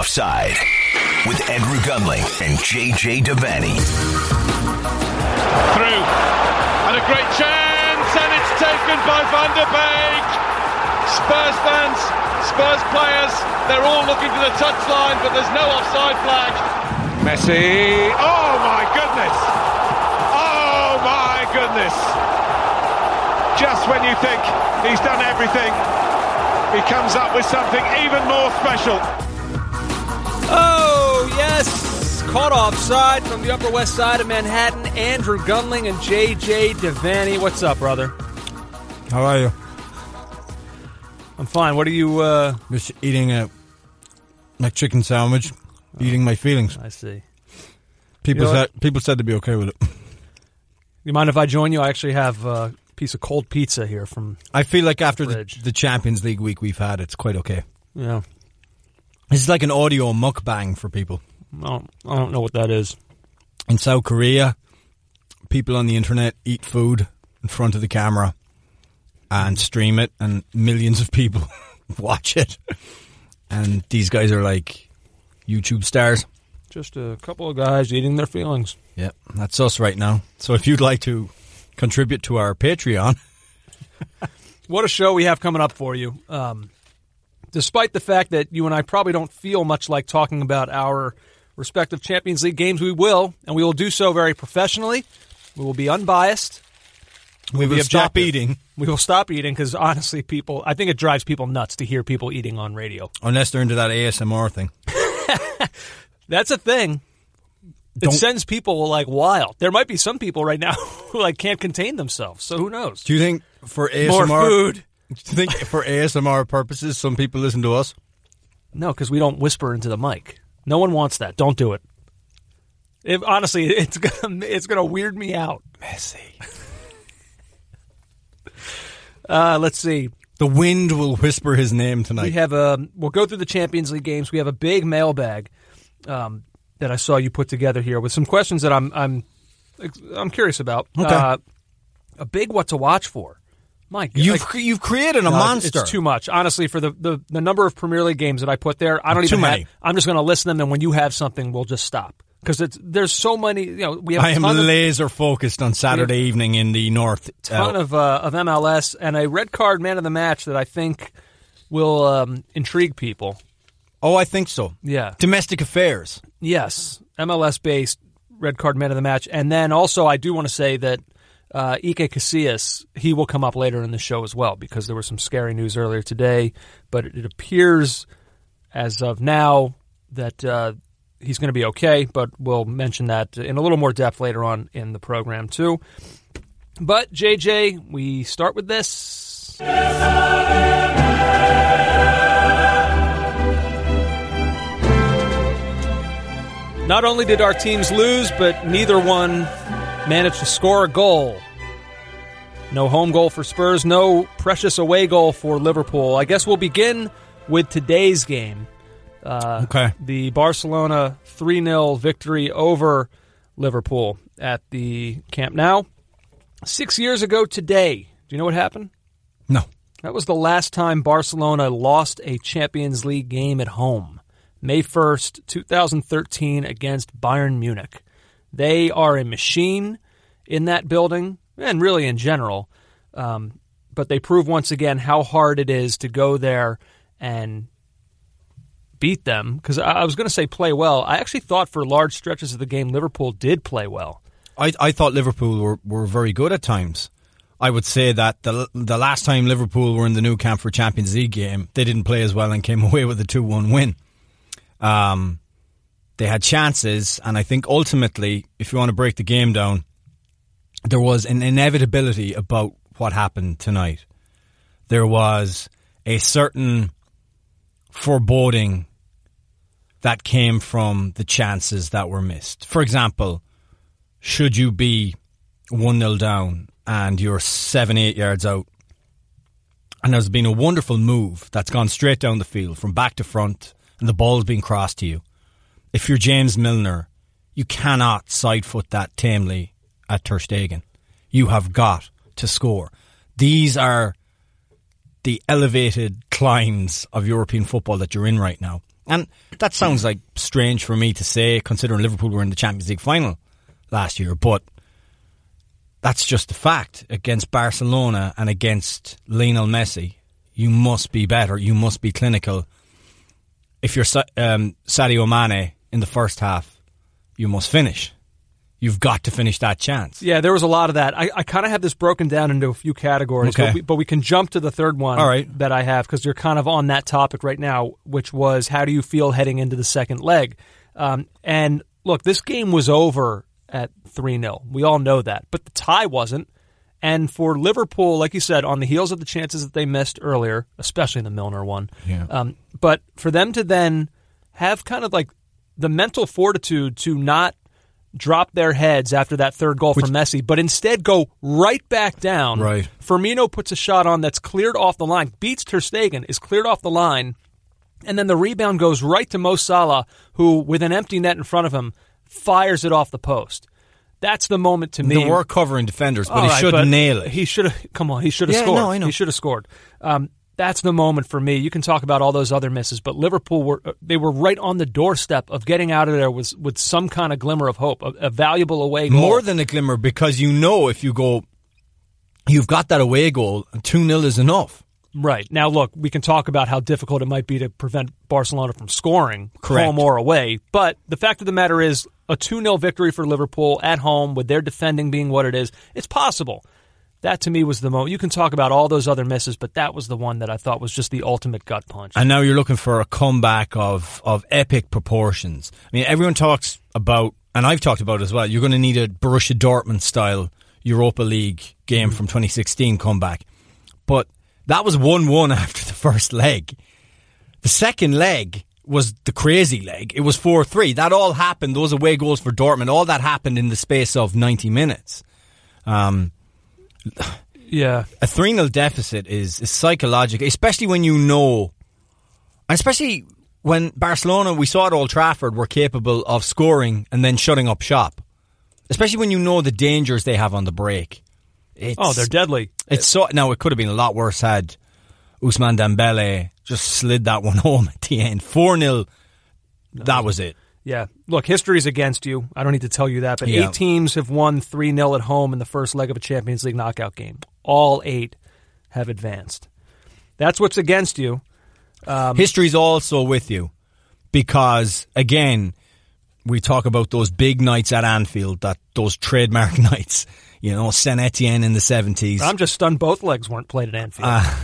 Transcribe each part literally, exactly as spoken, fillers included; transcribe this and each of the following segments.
Offside with Andrew Gunling and J J Devaney. Through. And a great chance, and it's taken by Van der Beek. Spurs fans, Spurs players, they're all looking to the touchline, but there's no offside flag. Messi. Oh my goodness. Oh my goodness. Just when you think he's done everything, he comes up with something even more special. Oh, yes. Caught offside from the Upper West Side of Manhattan. Andrew Gunling and J J Devaney. What's up, brother? How are you? I'm fine. What are you... Uh... Just eating a McChicken sandwich. Oh, eating my feelings. I see. People you know said people said to be okay with it. You mind if I join you? I actually have a piece of cold pizza here from I feel like after the, fridge. the Champions League week we've had, it's quite okay. Yeah. This is like an audio mukbang for people. I don't, I don't know what that is. In South Korea, people on the internet eat food in front of the camera and stream it, and millions of people watch it. And these guys are like YouTube stars. Just a couple of guys eating their feelings. Yeah, that's us right now. So if you'd like to contribute to our Patreon. What a show we have coming up for you. Um, despite the fact that you and I probably don't feel much like talking about our respective Champions League games, we will, and we will do so very professionally. We will be unbiased. We will be stop objective. eating. We will stop eating because, honestly, people, I think it drives people nuts to hear people eating on radio. Unless they're into that A S M R thing. That's a thing. It Don't- sends people like wild. There might be some people right now who like can't contain themselves. So who knows? Do you think for A S M R More food? Do you think for A S M R purposes, some people listen to us? No, because we don't whisper into the mic. No one wants that. Don't do it. If, honestly, it's gonna it's gonna weird me out. Messy. Uh, let's see. The wind will whisper his name tonight. We have a. We'll go through the Champions League games. We have a big mailbag um, that I saw you put together here with some questions that I'm I'm I'm curious about. Okay. Uh, a big what to watch for. My God, You've like, you've created a no, monster. It's too much, honestly. For the, the, the number of Premier League games that I put there, I don't Too even. many. Have, I'm just going to list them, and when you have something, we'll just stop because it's there's so many. You know, we have. I a am ton of, laser focused on Saturday evening in the north. ton Uh, of uh, of M L S and a red card man of the match that I think will um, intrigue people. oh, I think so. Yeah. Domestic affairs. Yes, M L S-based red card man of the match. And then also I do want to say that uh, Ike Casillas, he will come up later in the show as well because there was some scary news earlier today. But it appears as of now that uh, he's going to be okay, but we'll mention that in a little more depth later on in the program too. But, J J, we start with this. Not only did our teams lose, but neither one managed to score a goal. No home goal for Spurs, no precious away goal for Liverpool. I guess we'll begin with today's game. Uh, Okay. The Barcelona three nil victory over Liverpool at the Camp Nou. Six years ago today, do you know what happened? No. That was the last time Barcelona lost a Champions League game at home. May first, twenty thirteen against Bayern Munich. They are a machine in that building, and really in general. Um, but they prove once again how hard it is to go there and beat them. Because I, I was going to say play well. I actually thought for large stretches of the game, Liverpool did play well. I I thought Liverpool were, were very good at times. I would say that the the last time Liverpool were in the Nou Camp for Champions League game, they didn't play as well and came away with a two one win. Um, they had chances, and I think ultimately, if you want to break the game down, there was an inevitability about what happened tonight. There was a certain foreboding that came from the chances that were missed. For example, should you be one nil down and you're seven, eight yards out, and there's been a wonderful move that's gone straight down the field from back to front, and the ball's being crossed to you. If you're James Milner, you cannot side foot that tamely at Ter Stegen. You have got to score. These are the elevated climes of European football that you're in right now. And that sounds like strange for me to say, considering Liverpool were in the Champions League final last year, but that's just a fact. Against Barcelona and against Lionel Messi, you must be better. You must be clinical. If you're um, Sadio Mane in the first half, you must finish. You've got to finish that chance. Yeah, there was a lot of that. I, I kind of have this broken down into a few categories, okay. but, we, but we can jump to the third one All right. that I have, because you're kind of on that topic right now, which was how do you feel heading into the second leg? Um, and look, this game was over at three nil. We all know that. But the tie wasn't. And for Liverpool, like you said, on the heels of the chances that they missed earlier, especially the Milner one, yeah. um, but for them to then have kind of like the mental fortitude to not drop their heads after that third goal Which, from Messi, but instead go right back down. Right. Firmino puts a shot on that's cleared off the line, beats Ter Stegen, is cleared off the line, and then the rebound goes right to Mo Salah, who, with an empty net in front of him, fires it off the post. That's the moment to me. There were covering defenders, but All he right, should but nail it. He should have. Come on, he should have yeah, scored. No, I know. He should have scored. Um, that's the moment for me. You can talk about all those other misses, but Liverpool were they were right on the doorstep of getting out of there with with some kind of glimmer of hope, a, a valuable away goal. More than a glimmer, because you know if you go, you've got that away goal, and two nil is enough. Right. Now, look, we can talk about how difficult it might be to prevent Barcelona from scoring, Correct. home or away, but the fact of the matter is a two nil victory for Liverpool at home with their defending being what it is, it's possible. That, to me, was the moment. You can talk about all those other misses, but that was the one that I thought was just the ultimate gut punch. And now you're looking for a comeback of, of epic proportions. I mean, everyone talks about, and I've talked about it as well, you're going to need a Borussia Dortmund-style Europa League game mm-hmm. from twenty sixteen comeback. But that was one one after the first leg. The second leg was the crazy leg. It was four three. That all happened, those away goals for Dortmund, all that happened in the space of ninety minutes. Um... Yeah, a three nil deficit is, is psychological, especially when you know, and especially when Barcelona, we saw at Old Trafford, were capable of scoring and then shutting up shop. Especially when you know the dangers they have on the break. It's, oh, they're deadly. It's so now it could have been a lot worse had Ousmane Dembele just slid that one home at the end. four nil, no. That was it. Yeah. Look, history's against you. I don't need to tell you that, but yeah. eight teams have won three nil at home in the first leg of a Champions League knockout game. All eight have advanced. That's what's against you. Um, History's also with you because, again, we talk about those big nights at Anfield, that those trademark nights, you know, Saint Etienne in the seventies. I'm just stunned both legs weren't played at Anfield. Uh,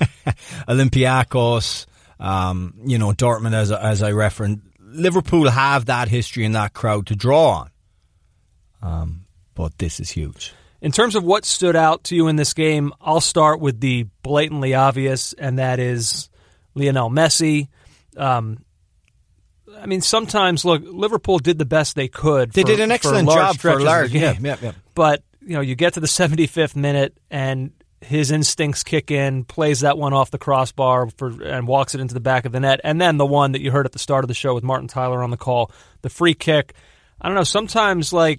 Olympiacos, um, you know, Dortmund, as, as I referenced. Liverpool have that history and that crowd to draw on. Um, but this is huge. In terms of what stood out to you in this game, I'll start with the blatantly obvious, and that is Lionel Messi. Um, I mean, sometimes, look, Liverpool did the best they could. They for, did an excellent for job for a large game. Yeah, yeah, yeah. But, you know, you get to the seventy-fifth minute, and his instincts kick in, plays that one off the crossbar for, and walks it into the back of the net. And then the one that you heard at the start of the show with Martin Tyler on the call, the free kick. I don't know, sometimes, like,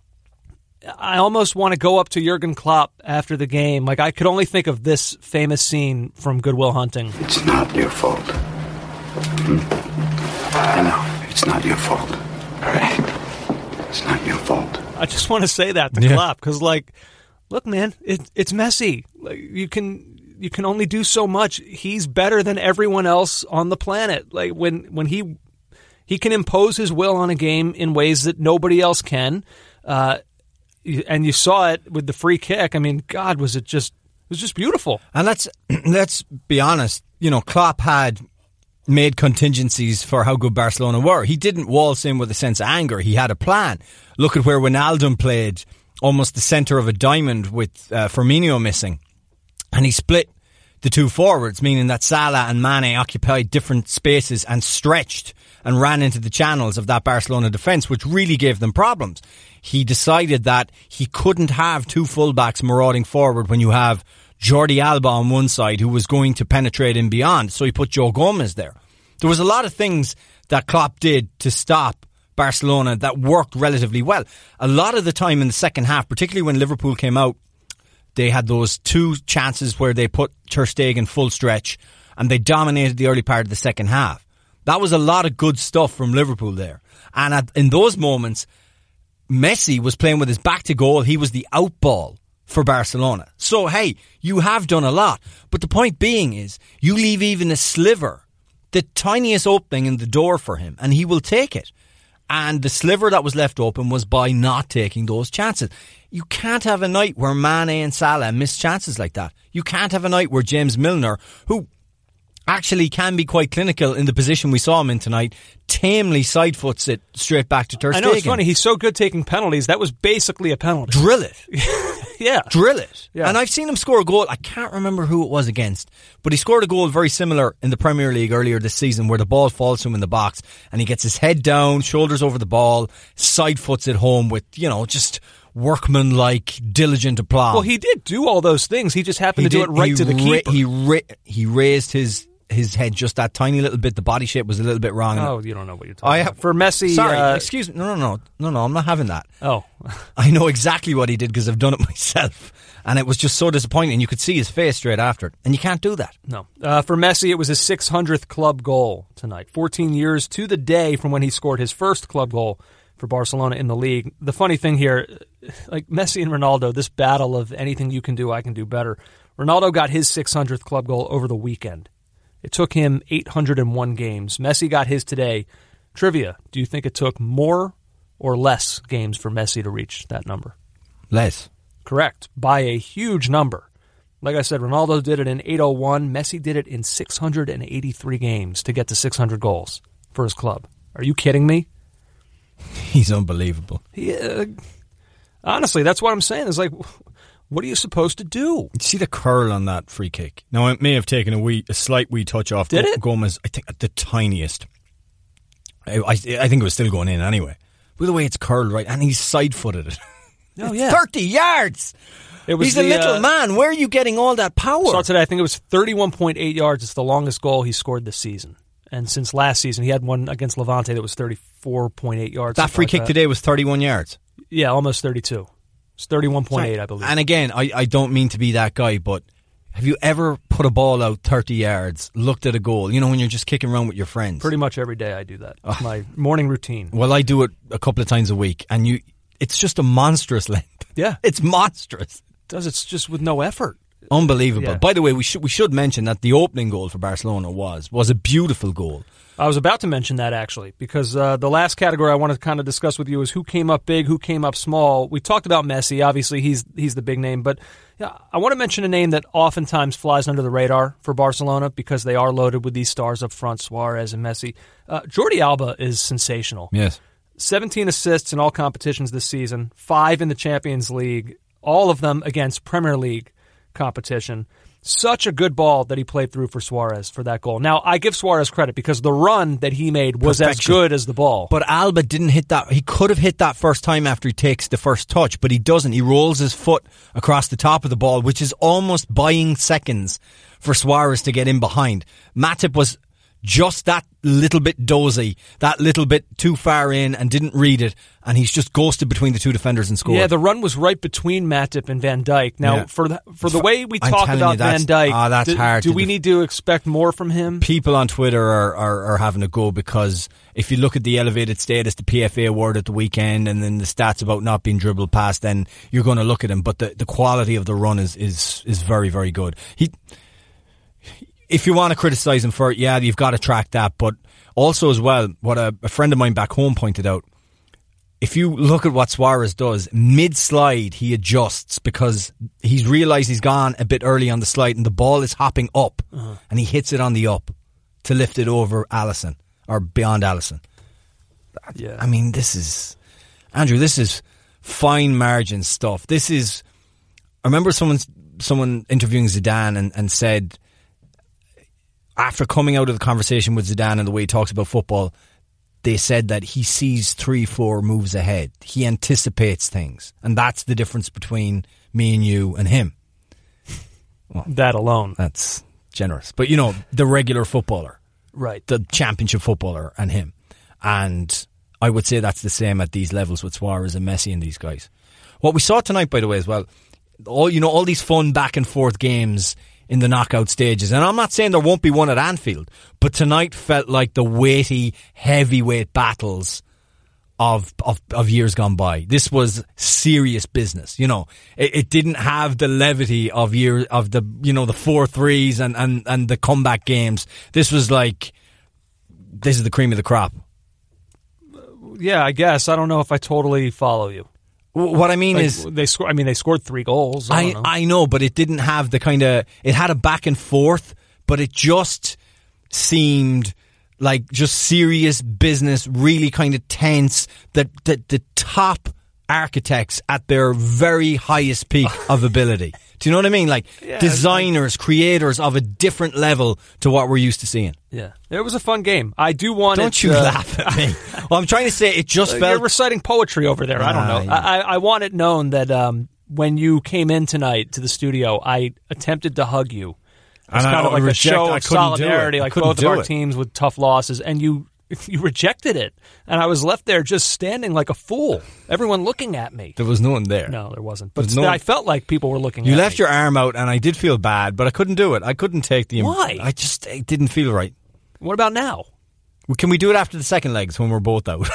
I almost want to go up to Jurgen Klopp after the game. Like, I could only think of this famous scene from Good Will Hunting. It's not your fault. Hmm? I know, it's not your fault. All right? It's not your fault. I just want to say that to yeah. Klopp, because, like, look, man, it, it's Messi. Like, you can you can only do so much. He's better than everyone else on the planet. Like, when when he he can impose his will on a game in ways that nobody else can. Uh, and you saw it with the free kick. I mean, God, was it just it was just beautiful. And let's let's be honest. You know, Klopp had made contingencies for how good Barcelona were. He didn't waltz in with a sense of anger. He had a plan. Look at where Wijnaldum played, almost the centre of a diamond with uh, Firmino missing. And he split the two forwards, meaning that Salah and Mane occupied different spaces and stretched and ran into the channels of that Barcelona defence, which really gave them problems. He decided that he couldn't have two fullbacks marauding forward when you have Jordi Alba on one side who was going to penetrate in beyond, so he put Joe Gomez there. There was a lot of things that Klopp did to stop Barcelona that worked relatively well. A lot of the time in the second half, particularly when Liverpool came out, they had those two chances where they put Ter Stegen full stretch and they dominated the early part of the second half. That was a lot of good stuff from Liverpool there. And at, in those moments, Messi was playing with his back to goal. He was the out ball for Barcelona. So, hey, you have done a lot. But the point being is, you leave even a sliver, the tiniest opening in the door for him, and he will take it. And the sliver that was left open was by not taking those chances. You can't have a night where Mane and Salah miss chances like that. You can't have a night where James Milner, who actually can be quite clinical in the position we saw him in tonight, tamely sidefoots it straight back to Ter Stegen. I know, it's funny. He's so good taking penalties. That was basically a penalty. Drill it. Yeah. Drill it. Yeah. And I've seen him score a goal. I can't remember who it was against, but he scored a goal very similar in the Premier League earlier this season where the ball falls to him in the box and he gets his head down, shoulders over the ball, sidefoots it home with, you know, just workman-like, diligent aplomb. Well, he did do all those things. He just happened He to did- do it right he to the ra- keeper. He ra- he raised his his head just that tiny little bit. The body shape was a little bit wrong. Oh, you don't know what you're talking I about. have, For Messi... Sorry, uh, excuse me. No, no, no. No, no, I'm not having that. Oh. I know exactly what he did because I've done it myself. And it was just so disappointing. You could see his face straight after it. And you can't do that. No. Uh, for Messi, it was his six hundredth club goal tonight. fourteen years to the day from when he scored his first club goal for Barcelona in the league. The funny thing here, like Messi and Ronaldo, this battle of anything you can do, I can do better. Ronaldo got his six hundredth club goal over the weekend. It took him eight hundred one games. Messi got his today. Trivia, do you think it took more or less games for Messi to reach that number? Less. Correct. By a huge number. Like I said, Ronaldo did it in eight oh one. Messi did it in six hundred eighty-three games to get to six hundred goals for his club. Are you kidding me? He's unbelievable. He, uh, honestly, that's what I'm saying. It's like, what are you supposed to do? You see the curl on that free kick. Now, it may have taken a wee, a slight wee touch off Did Go- it? Gomez. I think the tiniest. I, I, I think it was still going in anyway. But the way it's curled right, and he's side-footed it. Oh, yeah. thirty yards! It was He's a the, little uh, man. Where are you getting all that power? Saw today, I think it was thirty-one point eight yards. It's the longest goal he scored this season. And since last season, he had one against Levante that was thirty-four point eight yards. That something free like kick that. today was thirty-one yards. Yeah, almost thirty-two. It's thirty-one point eight, I believe. And again, I, I don't mean to be that guy, but have you ever put a ball out thirty yards, looked at a goal, you know, when you're just kicking around with your friends? Pretty much every day I do that. It's my morning routine. Well, I do it a couple of times a week, and you, it's just a monstrous length. Yeah. It's monstrous. It does. It's just with no effort. Unbelievable. Yeah. By the way, we should we should mention that the opening goal for Barcelona was was a beautiful goal. I was about to mention that, actually, because uh, the last category I want to kind of discuss with you is who came up big, who came up small. We talked about Messi. Obviously, he's he's the big name. But yeah, I want to mention a name that oftentimes flies under the radar for Barcelona because they are loaded with these stars up front, Suarez and Messi. Uh, Jordi Alba is sensational. Yes. seventeen assists in all competitions this season, five in the Champions League, all of them against Premier League competition. Such a good ball that he played through for Suarez for that goal. Now, I give Suarez credit because the run that he made was Perfection. as good as the ball. But Alba didn't hit that. He could have hit that first time after he takes the first touch, but he doesn't. He rolls his foot across the top of the ball, which is almost buying seconds for Suarez to get in behind. Matip was just that little bit dozy, that little bit too far in and didn't read it, and he's just ghosted between the two defenders and scored. Yeah, the run was right between Matip and Van Dijk. Now, Yeah. for the for the way we I'm talk telling about you, that's- Van Dijk, ah, that's do, hard do to we def- need to expect more from him? People on Twitter are, are, are having a go because if you look at the elevated status, the P F A award at the weekend, and then the stats about not being dribbled past, then you're going to look at him. But the, the quality of the run is, is, is very, very good. He, if you want to criticise him for it, yeah, you've got to track that. But also as well, what a, a friend of mine back home pointed out, if you look at what Suarez does, mid-slide he adjusts because he's realised he's gone a bit early on the slide and the ball is hopping up uh-huh. and he hits it on the up to lift it over Alisson or beyond Alisson. Yeah. I mean, this is, Andrew, this is fine margin stuff. This is, I remember someone, someone interviewing Zidane and, and said, after coming out of the conversation with Zidane and the way he talks about football, they said that he sees three, four moves ahead. He anticipates things. And that's the difference between me and you and him. Well, that alone. That's generous. But, you know, the regular footballer. Right. The championship footballer and him. And I would say that's the same at these levels with Suarez and Messi and these guys. What we saw tonight, by the way, as well, all you know, all these fun back and forth games in the knockout stages. And I'm not saying there won't be one at Anfield, but tonight felt like the weighty, heavyweight battles of of, of years gone by. This was serious business. You know, it, it didn't have the levity of year of the you know the four threes and, and, and the comeback games. This was like, this is the cream of the crop. Yeah, I guess. I don't know if I totally follow you. What I mean like, is, they score. I mean, they scored three goals. I I, don't know. I know, but it didn't have the kind of. It had a back and forth, but it just seemed like just serious business, really kind of tense. That the, the top architects at their very highest peak of ability. Do you know what I mean? Like Yeah, designers, creators of a different level to what we're used to seeing. Yeah, it was a fun game. I do want. Don't it, you uh, laugh at me? Well, I'm trying to say it just felt. You're reciting poetry over there. I don't know. Ah, yeah. I, I want it known that um, when you came in tonight to the studio, I attempted to hug you. It's And I- kind of I like reject- a show I of couldn't do it. solidarity, I like couldn't both of do our it. teams with tough losses, and you you rejected it, and I was left there just standing like a fool. Everyone looking at me. There was no one there. No, there wasn't. But There's no- I felt like people were looking You at left me. your arm out, and I did feel bad, but I couldn't do it. I couldn't take the. Why? I just it didn't feel right. What about now? Can we do it after the second legs when we're both out?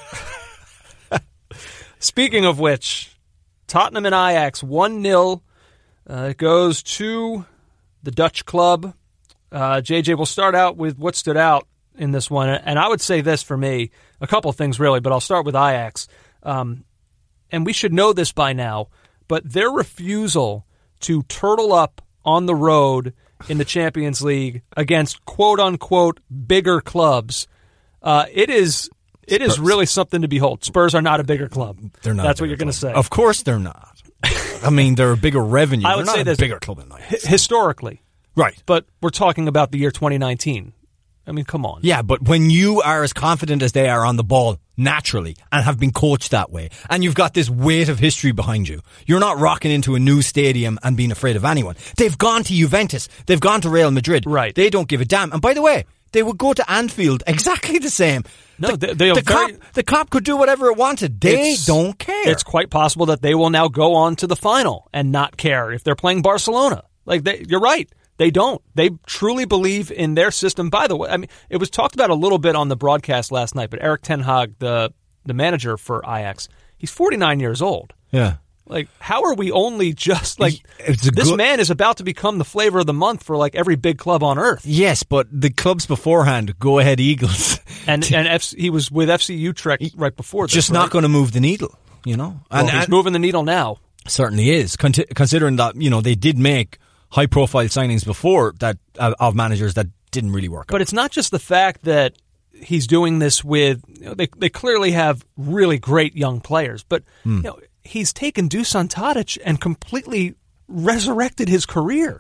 Speaking of which, Tottenham and Ajax one nil. Uh, it goes to the Dutch club. Uh, J J, we'll start out with what stood out in this one. And I would say this for me, a couple of things really, but I'll start with Ajax. Um, and we should know this by now, but their refusal to turtle up on the road in the Champions League against quote-unquote bigger clubs, uh, it is it is Spurs. really something to behold. Spurs are not a bigger club. They're not. That's a what bigger you're going to club. say. Of course they're not. I mean, they're a bigger revenue. I would they're not say a this, bigger club than Ajax. H- historically. Right. But we're talking about the year twenty nineteen. I mean, come on. Yeah, but when you are as confident as they are on the ball naturally and have been coached that way, and you've got this weight of history behind you, you're not rocking into a new stadium and being afraid of anyone. They've gone to Juventus. They've gone to Real Madrid. Right. They don't give a damn. And by the way, they would go to Anfield exactly the same. No, the, they- they are the very- cop, the cop could do whatever it wanted. They It's- don't care. It's quite possible that they will now go on to the final and not care if they're playing Barcelona. Like, they, you're right. They don't. They truly believe in their system. By the way, I mean, it was talked about a little bit on the broadcast last night, but Erik ten Hag, the the manager for Ajax, he's forty-nine years old. yeah. Like, how are we only just like It's a this good- man is about to become the flavor of the month for like every big club on earth. Yes, but the clubs beforehand, go ahead Eagles, And and F C, he was with F C Utrecht right before this. just right? not going to move the needle, you know. Well, And, he's and- moving the needle now. certainly is, Con- considering that, you know, they did make high-profile signings before that uh, of managers that didn't really work But out. it's not just the fact that he's doing this with, you know, they they clearly have really great young players, but Hmm. you know, he's taken Dusan Tadic and completely resurrected his career.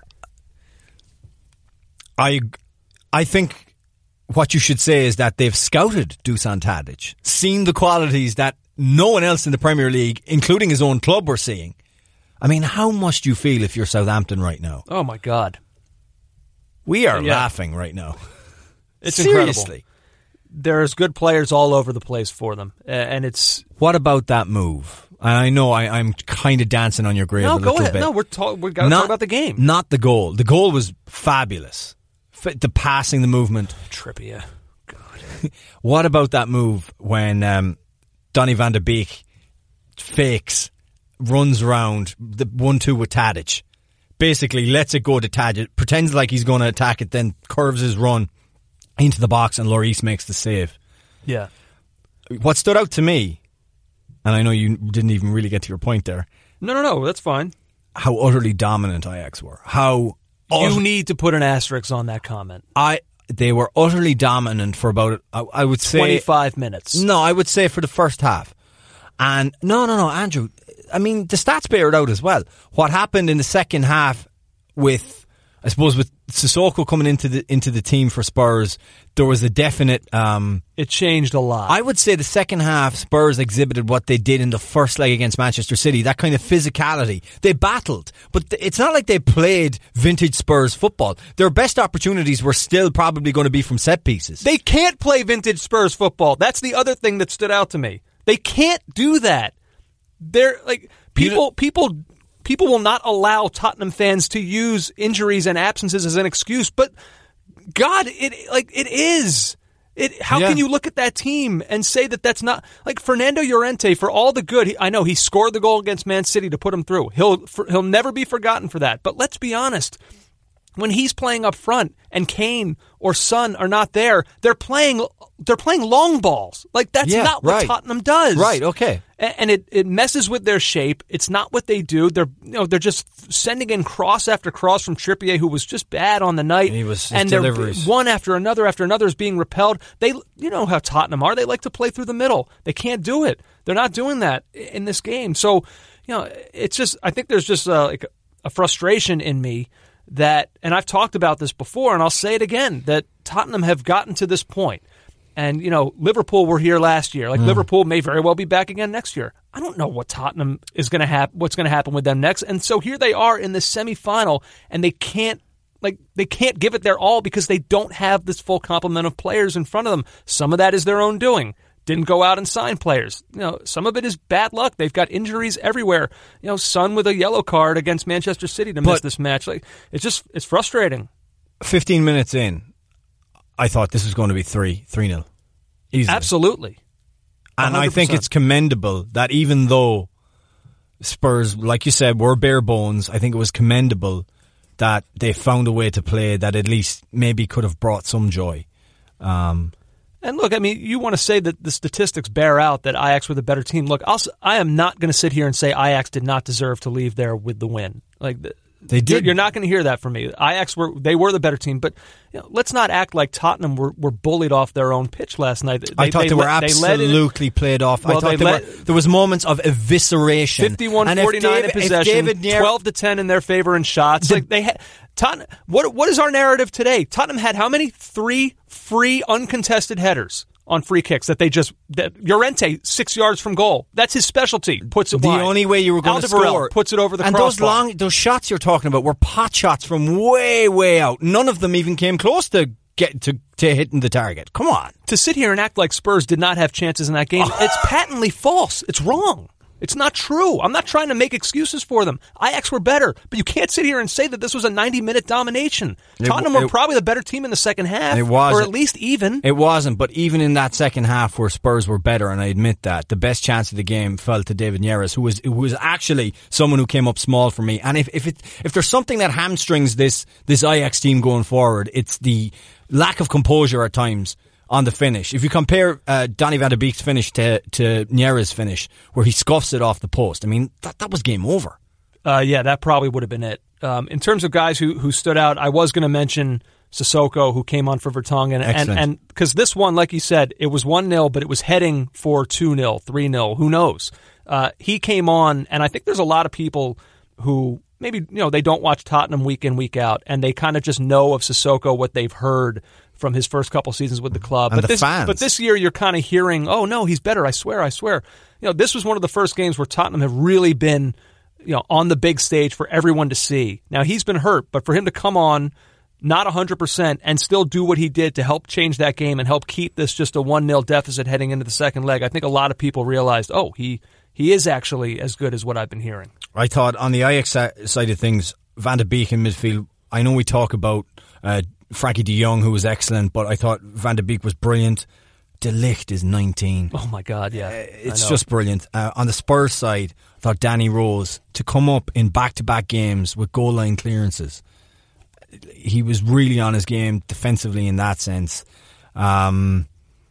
I, I think what you should say is that they've scouted Dusan Tadic, seen the qualities that no one else in the Premier League, including his own club, were seeing. I mean, how much do you feel if you're Southampton right now? Oh my God, We are Yeah. laughing right now. it's Seriously. incredible. There's good players all over the place for them, A- and it's What about that move? And I know I, I'm kind of dancing on your grave no. a Go little ahead. bit. No, we're talk, we got to talk about the game. Not the goal. The goal was fabulous. F- The passing, the movement. Trippier. What about that move when um, Donny van de Beek fakes, runs around the one two with Tadic, basically lets it go to Tadic, pretends like he's going to attack it, then curves his run into the box, and Lloris makes the save. Yeah. What stood out to me, and I know you didn't even really get to your point there, No, no, no. That's fine. how utterly dominant Ajax were. How You ut- need to put an asterisk on that comment. I they were utterly dominant for about I, I would say Twenty-five minutes. No, I would say for the first half. And no, no, no, Andrew. I mean, the stats bear it out as well. What happened in the second half with, I suppose, with Sissoko coming into the into the team for Spurs, there was a definite. Um, It changed a lot. I would say the second half, Spurs exhibited what they did in the first leg against Manchester City. That kind of physicality. They battled, but th- it's not like they played vintage Spurs football. Their best opportunities were still probably going to be from set pieces. They can't play vintage Spurs football. That's the other thing that stood out to me. They can't do that. They're like people. People people will not allow Tottenham fans to use injuries and absences as an excuse, but God, it like it is. It, how yeah. can you look at that team and say that that's not like Fernando Llorente for all the good? He, I know he scored the goal against Man City to put him through. He'll for, he'll never be forgotten for that. But let's be honest. When he's playing up front and Kane or Son are not there, they're playing they're playing long balls. Like that's yeah, not what right. Tottenham does. Right, okay. And, and it, it messes with their shape. It's not what they do. They're you know they're just sending in cross after cross from Trippier, who was just bad on the night. And he was his and deliveries. One after another after another is being repelled. They you know how Tottenham are. They like to play through the middle. They can't do it. They're not doing that in this game. So, you know, it's just I think there's just a, like a frustration in me that, and I've talked about this before, and I'll say it again, that Tottenham have gotten to this point. And, you know, Liverpool were here last year. Like, mm. Liverpool may very well be back again next year. I don't know what Tottenham is going to happen, what's going to happen with them next. And so here they are in the semifinal, and they can't, like, they can't give it their all because they don't have this full complement of players in front of them. Some of that is their own doing. Didn't go out and sign players. You know, some of it is bad luck. They've got injuries everywhere. You know, Son with a yellow card against Manchester City to but miss this match. Like, it's just it's frustrating. Fifteen minutes in, I thought this was going to be three, three nil, easily. Absolutely, and one hundred percent. I think it's commendable that even though Spurs, like you said, were bare bones, I think it was commendable that they found a way to play that at least maybe could have brought some joy. Um, And look, I mean, you want to say that the statistics bear out that Ajax were the better team. Look, I'll, I am not going to sit here and say Ajax did not deserve to leave there with the win. Like the, they did. You're not going to hear that from me. Ajax were they were the better team, but you know, let's not act like Tottenham were, were bullied off their own pitch last night. They, I thought they, they were le- absolutely it, played off. Well, I thought they there, let, were, there was moments of evisceration. fifty-one forty-nine in possession, Nier- twelve to ten in their favor in shots. The, like they had Tottenham. What what is our narrative today? Tottenham had how many? Three free uncontested headers on free kicks that they just that Llorente six yards from goal. That's his specialty. Puts it the wide. only way you were going to score. Puts it over the and crossbar. those long those shots you're talking about were pot shots from way way out. None of them even came close to get to to hitting the target. Come on. To sit here and act like Spurs did not have chances in that game, it's patently false. It's wrong. It's not true. I'm not trying to make excuses for them. Ajax were better, but you can't sit here and say that this was a ninety-minute domination. It, Tottenham it, were probably the better team in the second half, it wasn't. or at least even. It wasn't, but even in that second half where Spurs were better, and I admit that, the best chance of the game fell to David Neres, who was who was actually someone who came up small for me. And if if it if there's something that hamstrings this this Ajax team going forward, it's the lack of composure at times on the finish. If you compare uh, Donny van de Beek's finish to, to Neres' finish, where he scuffs it off the post, I mean, that, that was game over. Uh, yeah, that probably would have been it. Um, in terms of guys who, who stood out, I was going to mention Sissoko, who came on for Vertonghen. And and because this one, like you said, it was one nil, but it was heading for two nil, three nil, who knows? Uh, he came on, and I think there's a lot of people who maybe, you know, they don't watch Tottenham week in, week out, and they kind of just know of Sissoko what they've heard from his first couple seasons with the club. And but the this, fans. But this year you're kind of hearing, oh no, he's better, I swear, I swear. You know, this was one of the first games where Tottenham have really been, you know, on the big stage for everyone to see. Now he's been hurt, but for him to come on not one hundred percent and still do what he did to help change that game and help keep this just a one nil deficit heading into the second leg, I think a lot of people realized, oh, he he is actually as good as what I've been hearing. I thought on the Ajax side of things, Van de Beek in midfield, I know we talk about uh, Frankie de Jong, who was excellent, but I thought Van de Beek was brilliant. De Ligt is nineteen. Oh my God, yeah. Uh, it's just brilliant. Uh, on the Spurs side, I thought Danny Rose, to come up in back-to-back games with goal line clearances, he was really on his game defensively in that sense. Um,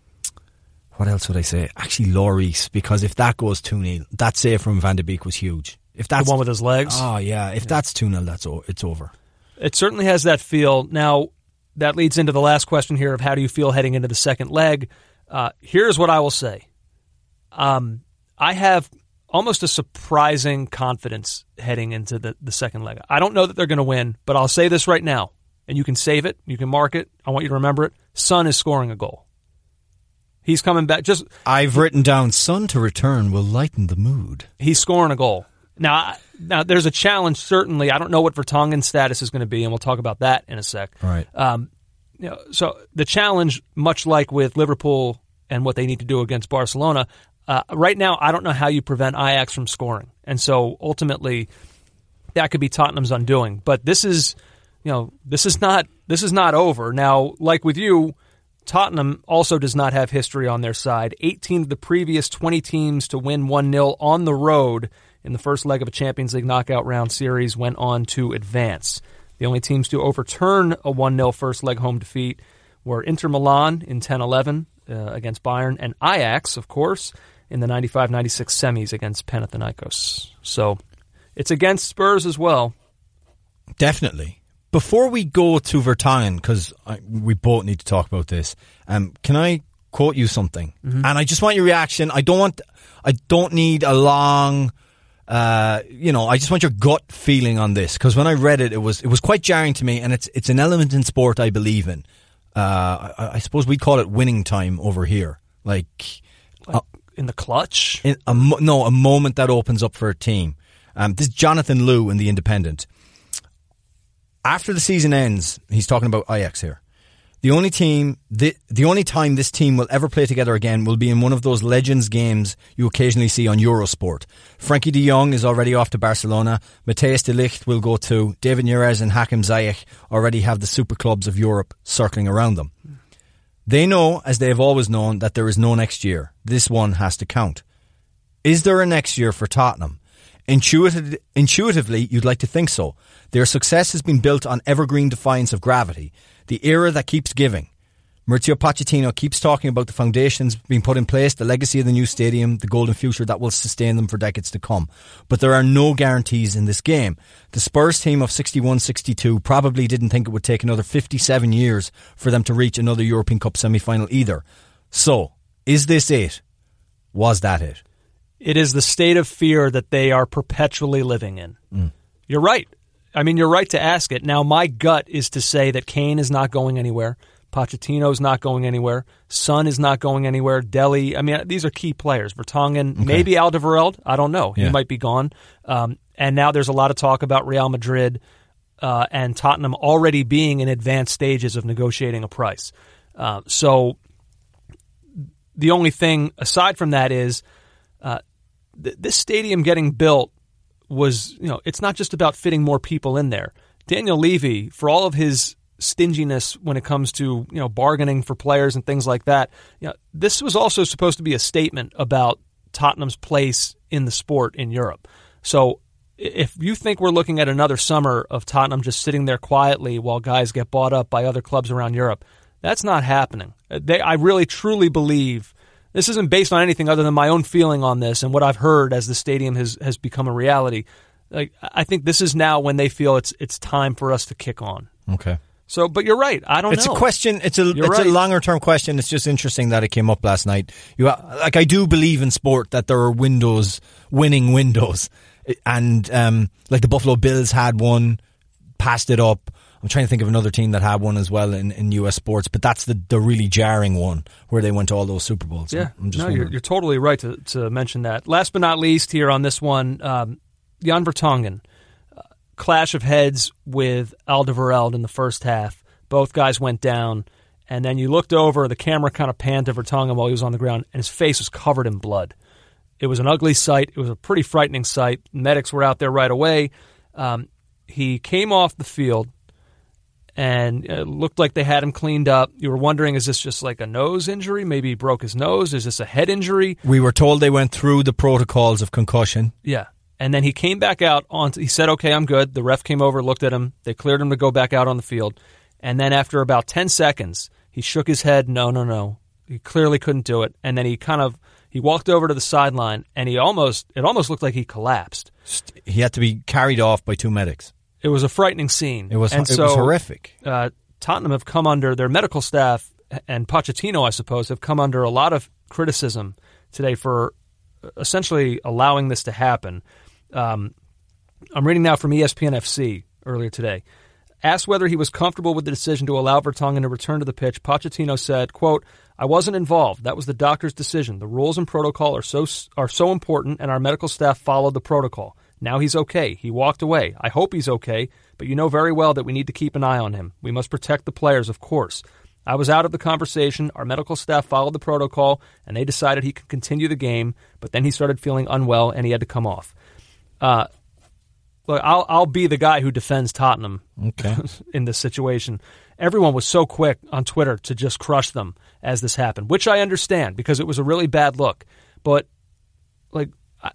what else would I say? Actually, Lloris, because if that goes two nil, that save from Van de Beek was huge. If that's the one with his legs? Oh, yeah. If yeah. that's two nil, that's o- it's over. It certainly has that feel. Now, that leads into the last question here of how do you feel heading into the second leg? Uh, here's what I will say. Um, I have almost a surprising confidence heading into the, the second leg. I don't know that they're going to win, but I'll say this right now, and you can save it, you can mark it. I want you to remember it. Son is scoring a goal. He's coming back. Just I've written down, Son to return will lighten the mood. He's scoring a goal. Now, now there's a challenge, certainly. I don't know what Vertonghen's status is going to be, and we'll talk about that in a sec. Right. Um, you know, so the challenge, much like with Liverpool and what they need to do against Barcelona, uh, right now I don't know how you prevent Ajax from scoring. And so ultimately, that could be Tottenham's undoing. But this is, you know, this is not this is not over. Now, like with you, Tottenham also does not have history on their side. eighteen of the previous twenty teams to win one nil on the road in the first leg of a Champions League knockout round series went on to advance. The only teams to overturn a one nil first leg home defeat were Inter Milan in ten eleven uh, against Bayern, and Ajax, of course, in the ninety-five ninety-six semis against Panathinaikos. So it's against Spurs as well. Definitely. Before we go to Vertonghen, because we both need to talk about this, um, can I quote you something? Mm-hmm. And I just want your reaction. I don't want. I don't need a long. Uh, you know, I just want your gut feeling on this, because when I read it, it was it was quite jarring to me, and it's it's an element in sport I believe in. Uh, I, I suppose we'd call it winning time over here, like, like uh, in the clutch. In a, no, a moment that opens up for a team. Um, this is Jonathan Liu in The Independent. After the season ends, he's talking about Ajax here. The only team, the, the only time this team will ever play together again will be in one of those Legends games you occasionally see on Eurosport. Frankie de Jong is already off to Barcelona. Matthijs de Ligt will go too. David Neres and Hakim Ziyech already have the super clubs of Europe circling around them. They know, as they have always known, that there is no next year. This one has to count. Is there a next year for Tottenham? Intuitive, intuitively, you'd like to think so. Their success has been built on evergreen defiance of gravity. The era that keeps giving. Mauricio Pochettino keeps talking about the foundations being put in place, the legacy of the new stadium, the golden future that will sustain them for decades to come. But there are no guarantees in this game. The Spurs team of sixty-one sixty-two probably didn't think it would take another fifty-seven years for them to reach another European Cup semi-final either. So, is this it? Was that it? It is the state of fear that they are perpetually living in. Mm. You're right. I mean, you're right to ask it. Now, my gut is to say that Kane is not going anywhere. Pochettino is not going anywhere. Son is not going anywhere. Dele, I mean, these are key players. Vertonghen, okay. Maybe Alderweireld. I don't know. Yeah. He might be gone. Um, and now there's a lot of talk about Real Madrid uh, and Tottenham already being in advanced stages of negotiating a price. Uh, so the only thing aside from that is uh, th- this stadium getting built was, you know, it's not just about fitting more people in there. Daniel Levy, for all of his stinginess when it comes to, you know, bargaining for players and things like that, you know, this was also supposed to be a statement about Tottenham's place in the sport in Europe. So if you think we're looking at another summer of Tottenham just sitting there quietly while guys get bought up by other clubs around Europe, that's not happening. They, I really, truly believe this isn't based on anything other than my own feeling on this and what I've heard as the stadium has, has become a reality. Like, I think this is now when they feel it's it's time for us to kick on. Okay. So, but you're right. I don't it's know. It's a question. It's a you're it's right. a longer term question. It's just interesting that it came up last night. You like I do believe in sport that there are windows, winning windows, and um, like the Buffalo Bills had one, passed it up. I'm trying to think of another team that had one as well in, in U S sports, but that's the, the really jarring one where they went to all those Super Bowls. Yeah, I'm just no, you're, you're totally right to, to mention that. Last but not least here on this one, um, Jan Vertonghen, uh, clash of heads with Alderweireld in the first half. Both guys went down, and then you looked over, the camera kind of panned to Vertonghen while he was on the ground, and his face was covered in blood. It was an ugly sight. It was a pretty frightening sight. Medics were out there right away. Um, he came off the field, and it looked like they had him cleaned up. You were wondering, is this just like a nose injury? Maybe he broke his nose. Is this a head injury? We were told they went through the protocols of concussion. Yeah. And then he came back out. On. He said, okay, I'm good. The ref came over, looked at him. They cleared him to go back out on the field. And then after about ten seconds, he shook his head. No, no, no. He clearly couldn't do it. And then he kind of, he walked over to the sideline, and he almost, it almost looked like he collapsed. He had to be carried off by two medics. It was a frightening scene. It was, and it so, was horrific. Uh, Tottenham have come under, their medical staff and Pochettino, I suppose, have come under a lot of criticism today for essentially allowing this to happen. Um, I'm reading now from E S P N F C earlier today. Asked whether he was comfortable with the decision to allow Vertonghen to return to the pitch, Pochettino said, quote, I wasn't involved. That was the doctor's decision. The rules and protocol are so are so important, and our medical staff followed the protocol. Now he's okay. He walked away. I hope he's okay, but you know very well that we need to keep an eye on him. We must protect the players, of course. I was out of the conversation. Our medical staff followed the protocol, and they decided he could continue the game, but then he started feeling unwell, and he had to come off. Uh, look, I'll I'll be the guy who defends Tottenham Okay. in this situation. Everyone was so quick on Twitter to just crush them as this happened, which I understand because it was a really bad look. But like,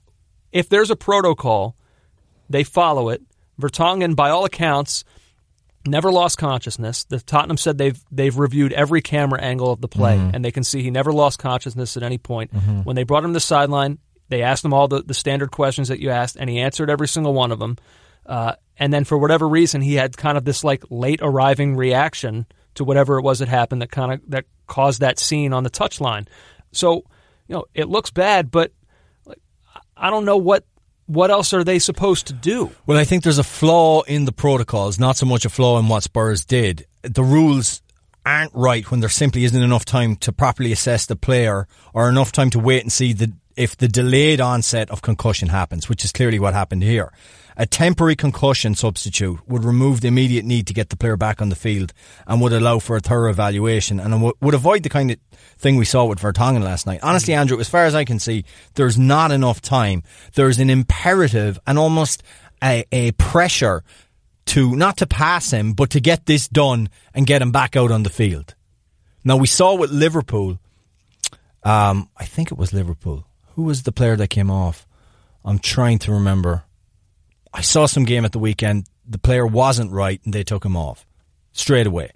if there's a protocol, they follow it. Vertonghen, by all accounts, never lost consciousness. The Tottenham said they've they've reviewed every camera angle of the play, mm-hmm. and they can see he never lost consciousness at any point. Mm-hmm. When they brought him to the sideline, they asked him all the, the standard questions that you asked, and he answered every single one of them. Uh, and then for whatever reason, he had kind of this like late arriving reaction to whatever it was that happened that kind of that caused that scene on the touchline. So, you know, it looks bad, but like, I don't know what what else are they supposed to do. Well, I think there's a flaw in the protocols, not so much a flaw in what Spurs did. The rules aren't right when there simply isn't enough time to properly assess the player or enough time to wait and see the, if the delayed onset of concussion happens, which is clearly what happened here. A temporary concussion substitute would remove the immediate need to get the player back on the field and would allow for a thorough evaluation and would avoid the kind of thing we saw with Vertonghen last night. Honestly, Andrew, as far as I can see, there's not enough time. There's an imperative and almost a, a pressure to not to pass him, but to get this done and get him back out on the field. Now, we saw with Liverpool, um, I think it was Liverpool. Who was the player that came off? I'm trying to remember. I saw some game at the weekend. The player wasn't right and they took him off straight away.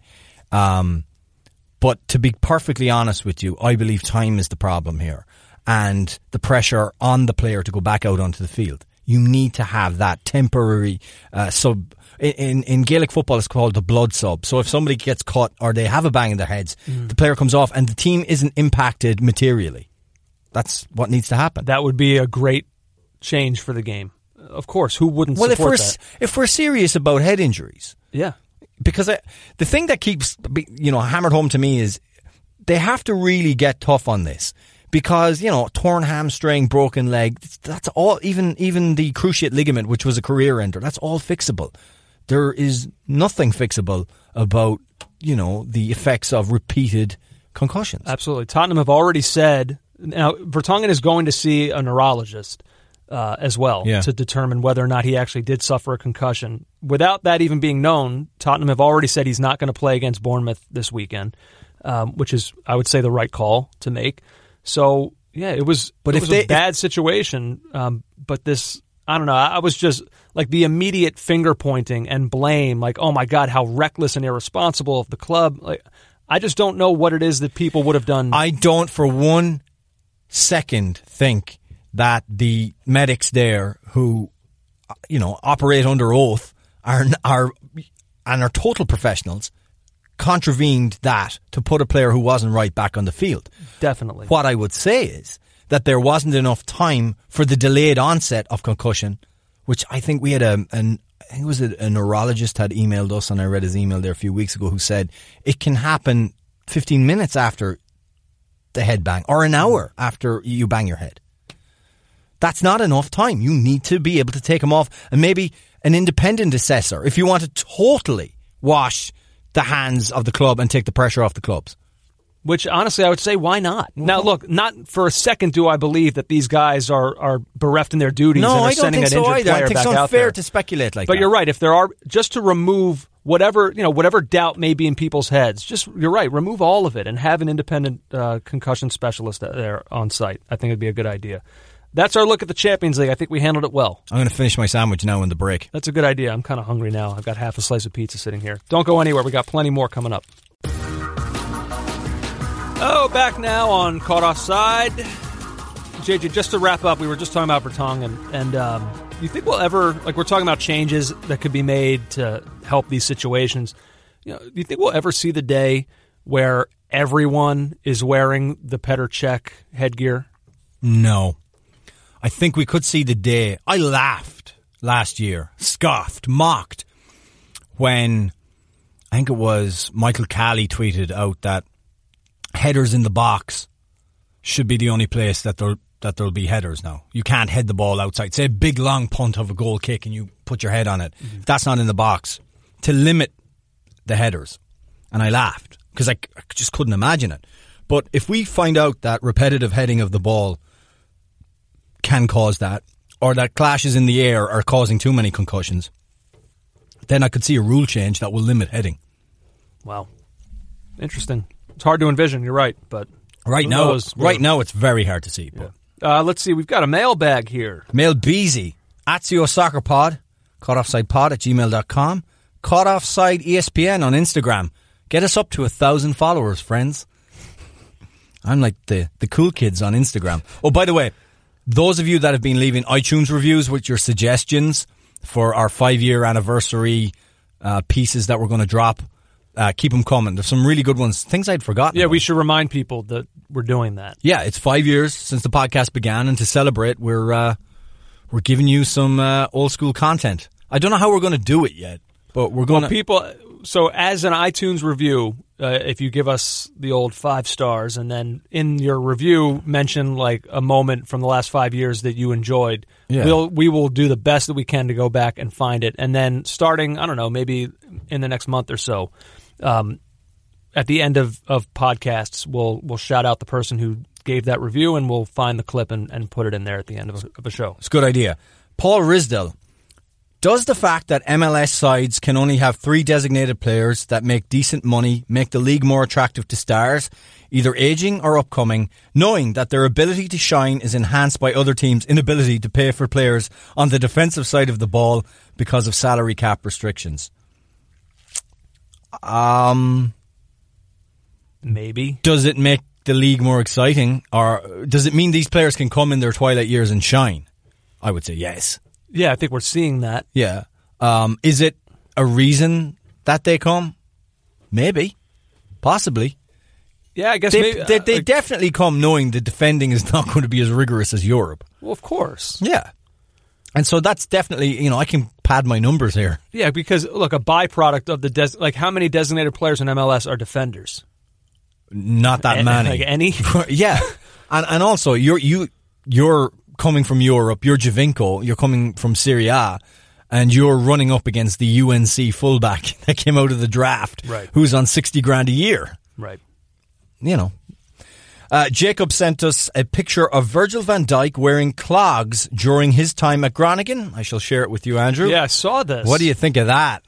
Um, but to be perfectly honest with you, I believe time is the problem here and the pressure on the player to go back out onto the field. You need to have that temporary uh, sub. In, in Gaelic football, it's called the blood sub. So if somebody gets caught or they have a bang in their heads, mm. the player comes off and the team isn't impacted materially. That's what needs to happen. That would be a great change for the game. Of course, who wouldn't well, support if we're, that? if we're serious about head injuries. Yeah. Because I, the thing that keeps, you know, hammered home to me is they have to really get tough on this. Because, you know, torn hamstring, broken leg, that's all, even, even the cruciate ligament, which was a career ender, that's all fixable. There is nothing fixable about, you know, the effects of repeated concussions. Absolutely. Tottenham have already said, now, Vertonghen is going to see a neurologist uh, as well yeah. to determine whether or not he actually did suffer a concussion. Without that even being known, Tottenham have already said he's not going to play against Bournemouth this weekend, um, which is, I would say, the right call to make. So, yeah, it was, but it if was they, a bad if, situation, um, but this, I don't know, I was just, like, the immediate finger-pointing and blame, like, oh, my God, how reckless and irresponsible of the club. Like, I just don't know what it is that people would have done. I don't, for one second, think that the medics there who, you know, operate under oath are are and are total professionals contravened that to put a player who wasn't right back on the field. Definitely. What I would say is that there wasn't enough time for the delayed onset of concussion, which I think we had a, an, I think it was a, a neurologist had emailed us, and I read his email there a few weeks ago, who said it can happen fifteen minutes after the head bang or an hour after you bang your head. That's not enough time. You need to be able to take them off, and maybe an independent assessor if you want to totally wash the hands of the club and take the pressure off the clubs. Which, honestly, I would say, why not? Now, look, not for a second do I believe that these guys are, are bereft in their duties no, and are I don't sending think an so injured either. player I think back it's out unfair there. to speculate like but that. But you're right. If there are, just to remove whatever, you know, whatever doubt may be in people's heads, just, you're right, remove all of it and have an independent uh, concussion specialist there on site. I think it'd be a good idea. That's our look at the Champions League. I think we handled it well. I'm going to finish my sandwich now in the break. That's a good idea. I'm kind of hungry now. I've got half a slice of pizza sitting here. Don't go anywhere. We got plenty more coming up. Oh, back now on Caught Offside. J J, just to wrap up, we were just talking about Vertonghen, and um, you think we'll ever, like we're talking about changes that could be made to help these situations, you know, do you think we'll ever see the day where everyone is wearing the Petr Cech headgear? No. I think we could see the day. I laughed last year, scoffed, mocked, when I think it was Michael Calley tweeted out that headers in the box should be the only place that there that there'll be headers now. You can't head the ball outside. Say a big long punt of a goal kick and you put your head on it. Mm-hmm. That's not in the box. To limit the headers. And I laughed because I, I just couldn't imagine it. But if we find out that repetitive heading of the ball can cause that, or that clashes in the air are causing too many concussions, then I could see a rule change that will limit heading. Wow. Interesting. It's hard to envision, you're right, but right now, knows? right now it's very hard to see. But. Yeah. Uh, let's see, we've got a mailbag here. Mail Beezy, Atzio Soccer Pod, caughtoffsidepod at gmail dot com, caughtoffside E S P N on Instagram. Get us up to a thousand followers, friends. I'm like the, the cool kids on Instagram. Oh, by the way, those of you that have been leaving iTunes reviews with your suggestions for our five-year anniversary uh, pieces that we're going to drop, uh, keep them coming. There's some really good ones, things I'd forgotten Yeah, about. we should remind people that we're doing that. Yeah, it's five years since the podcast began, and to celebrate, we're uh, we're giving you some uh, old-school content. I don't know how we're going to do it yet, but we're going well, to... people. So as an iTunes review, uh, if you give us the old five stars and then in your review mention like a moment from the last five years that you enjoyed, yeah. we'll, we will do the best that we can to go back and find it. And then starting, I don't know, maybe in the next month or so, um, at the end of, of podcasts, we'll we'll shout out the person who gave that review and we'll find the clip and, and put it in there at the end of a, of a show. It's a good idea. Paul Risdell. Does the fact that M L S sides can only have three designated players that make decent money make the league more attractive to stars, either aging or upcoming, knowing that their ability to shine is enhanced by other teams' inability to pay for players on the defensive side of the ball because of salary cap restrictions? Um, Maybe. Does it make the league more exciting, or does it mean these players can come in their twilight years and shine? I would say yes. Yeah, I think we're seeing that. Yeah. Um, is it a reason that they come? Maybe. Possibly. Yeah, I guess they, maybe, they, they uh, definitely come knowing the defending is not going to be as rigorous as Europe. Well, of course. Yeah. And so that's definitely, you know, I can pad my numbers here. Yeah, because, look, a byproduct of the, des- like, how many designated players in M L S are defenders? Not that A- many. Like, any? Yeah. And and also, you're, you, you're coming from Europe, you're Giovinco, you're coming from Serie A, and you're running up against the U N C fullback that came out of the draft, right, who's on sixty grand a year. Right. You know. Uh, Jacob sent us a picture of Virgil van Dijk wearing clogs during his time at Groningen. I shall share it with you, Andrew. Yeah, I saw this. What do you think of that?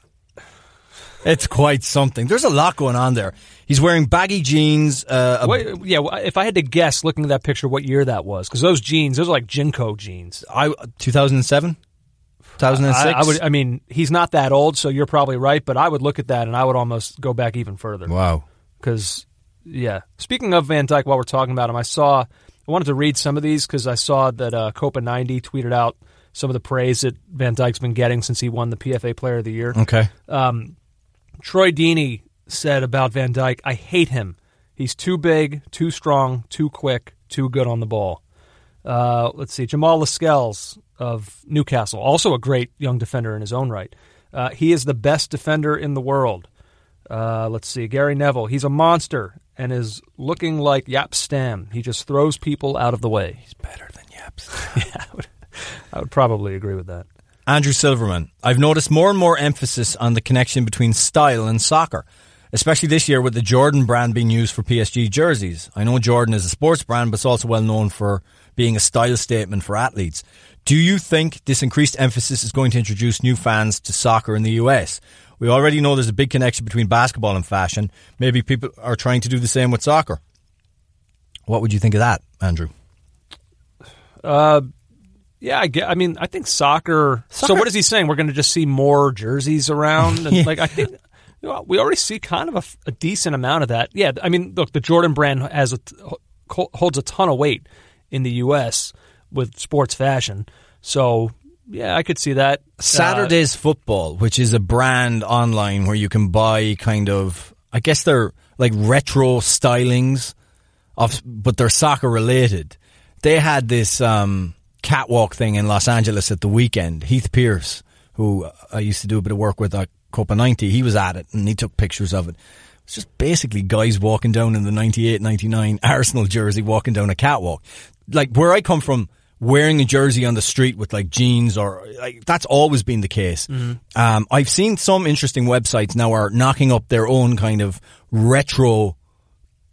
It's quite something. There's a lot going on there. He's wearing baggy jeans. Uh, a Wait, yeah, if I had to guess, looking at that picture, what year that was, because those jeans, those are like Jinko jeans. I two thousand seven, two thousand six. I, I would. I mean, he's not that old, so you're probably right. But I would look at that and I would almost go back even further. Wow. Because, yeah. Speaking of Van Dijk, while we're talking about him, I saw. I wanted to read some of these because I saw that uh, Copa ninety tweeted out some of the praise that Van Dijk's been getting since he won the P F A Player of the Year. Okay. Um, Troy Deeney said about Van Dijk, I hate him. He's too big, too strong, too quick, too good on the ball. Uh, let's see. Jamal Lascelles of Newcastle, also a great young defender in his own right. Uh, he is the best defender in the world. Uh, let's see. Gary Neville, he's a monster and is looking like Jaap Stam. He just throws people out of the way. He's better than Jaap Stam. Yeah, I would, I would probably agree with that. Andrew Silverman, I've noticed more and more emphasis on the connection between style and soccer, especially this year with the Jordan brand being used for P S G jerseys. I know Jordan is a sports brand, but it's also well known for being a style statement for athletes. Do you think this increased emphasis is going to introduce new fans to soccer in the U S? We already know there's a big connection between basketball and fashion. Maybe people are trying to do the same with soccer. What would you think of that, Andrew? Uh... Yeah, I, get, I mean, I think soccer, soccer. So what is he saying? We're going to just see more jerseys around? And yeah. Like I think you know, we already see kind of a, a decent amount of that. Yeah, I mean, look, the Jordan brand has a, holds a ton of weight in the U S with sports fashion. So, yeah, I could see that. Saturday's uh, Football, which is a brand online where you can buy kind of, I guess they're like retro stylings, of, but they're soccer related. They had this... Um, catwalk thing in Los Angeles at the weekend. Heath Pierce, who I used to do a bit of work with at Copa ninety, he was at it and he took pictures of it. It's just basically guys walking down in the ninety-eight ninety-nine Arsenal jersey walking down a catwalk. Like where I come from, wearing a jersey on the street with like jeans or like that's always been the case. Mm-hmm. Um, I've seen some interesting websites now are knocking up their own kind of retro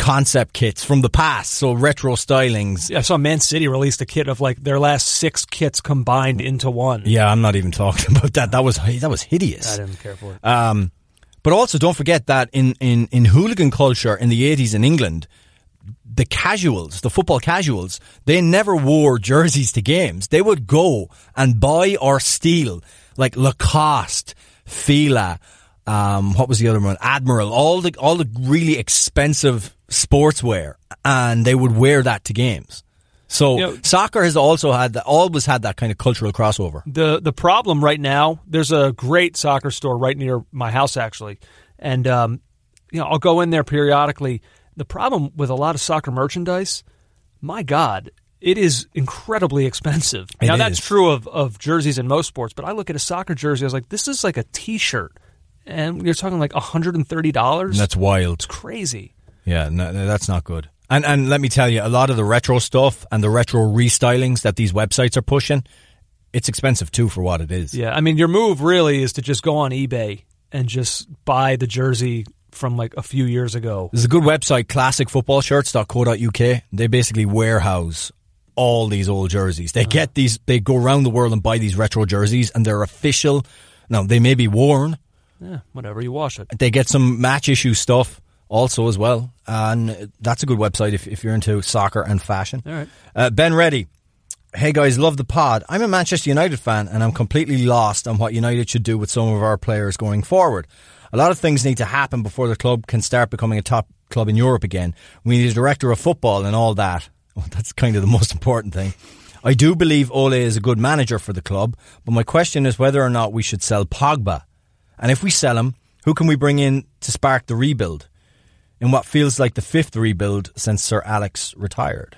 concept kits from the past, so retro stylings. Yeah, I saw Man City released a kit of like their last six kits combined into one. Yeah, I'm not even talking about that. That was that was hideous. I didn't care for it. Um, but also, don't forget that in, in, in hooligan culture in the eighties in England, the casuals, the football casuals, they never wore jerseys to games. They would go and buy or steal like Lacoste, Fila, um, what was the other one? Admiral, all the all the really expensive sportswear, and they would wear that to games. So you know, soccer has also had that, always had that kind of cultural crossover. The the problem right now, there's a great soccer store right near my house actually, and um, you know I'll go in there periodically. The problem with a lot of soccer merchandise, my God, it is incredibly expensive. It now is. That's true of of jerseys in most sports, but I look at a soccer jersey, I was like, this is like a T-shirt. And you're talking like one hundred thirty dollars. That's wild. It's crazy. Yeah, no, that's not good. And and let me tell you, a lot of the retro stuff and the retro restylings that these websites are pushing, it's expensive too for what it is. Yeah, I mean, your move really is to just go on eBay and just buy the jersey from like a few years ago. There's a good website, classic football shirts dot co dot U K. They basically warehouse all these old jerseys. They uh-huh. get these, they go around the world and buy these retro jerseys, and they're official. Now, they may be worn. Yeah, whatever, you wash it. They get some match issue stuff also as well, and that's a good website if, if you're into soccer and fashion. All right. Uh, Ben Reddy, hey guys, love the pod. I'm a Manchester United fan, and I'm completely lost on what United should do with some of our players going forward. A lot of things need to happen before the club can start becoming a top club in Europe again. We need a director of football and all that. Well, that's kind of the most important thing. I do believe Ole is a good manager for the club, but my question is whether or not we should sell Pogba. And if we sell him, who can we bring in to spark the rebuild in what feels like the fifth rebuild since Sir Alex retired?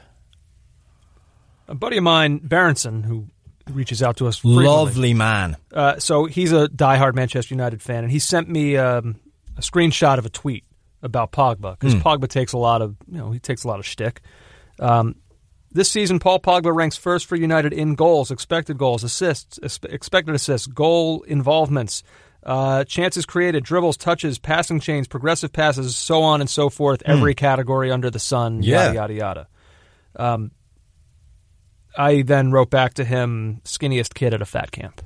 A buddy of mine, Berenson, who reaches out to us frequently. Lovely man. Uh, so he's a diehard Manchester United fan, and he sent me um, a screenshot of a tweet about Pogba, because mm. Pogba takes a lot of, you know, he takes a lot of shtick. Um, this season, Paul Pogba ranks first for United in goals, expected goals, assists, expected assists, goal involvements, Uh, chances created, dribbles, touches, passing chains, progressive passes, so on and so forth, mm. every category under the sun, yeah. yada, yada, yada. Um, I then wrote back to him, skinniest kid at a fat camp.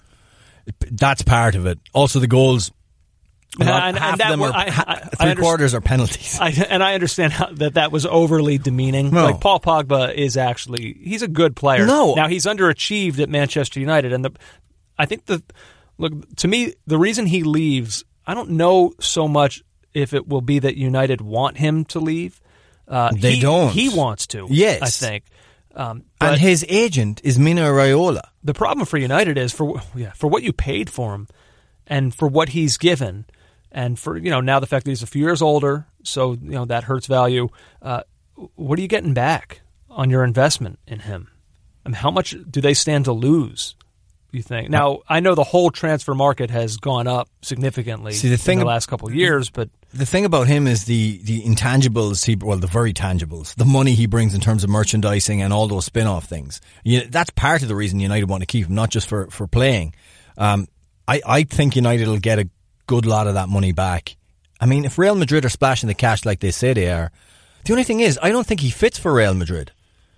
That's part of it. Also the goals, and, lot, and, half and of them was, are, I, I, three I quarters are penalties. I, and I understand how, that that was overly demeaning. No. Like, Paul Pogba is actually, he's a good player. No. Now, he's underachieved at Manchester United, and the I think the... Look, to me, the reason he leaves, I don't know so much if it will be that United want him to leave. Uh, they he, don't. He wants to, yes. I think. Um, and his agent is Mino Raiola. The problem for United is, for yeah, for what you paid for him and for what he's given, and for, you know, now the fact that he's a few years older, so, you know, that hurts value. Uh, what are you getting back on your investment in him? I mean, how much do they stand to lose? You think? Now, I know the whole transfer market has gone up significantly See, the thing in the ab- last couple of years, but the thing about him is the the intangibles, he, well, the very tangibles, the money he brings in terms of merchandising and all those spin-off things. You, that's part of the reason United want to keep him, not just for, for playing. Um, I, I think United will get a good lot of that money back. I mean, if Real Madrid are splashing the cash like they say they are, the only thing is, I don't think he fits for Real Madrid.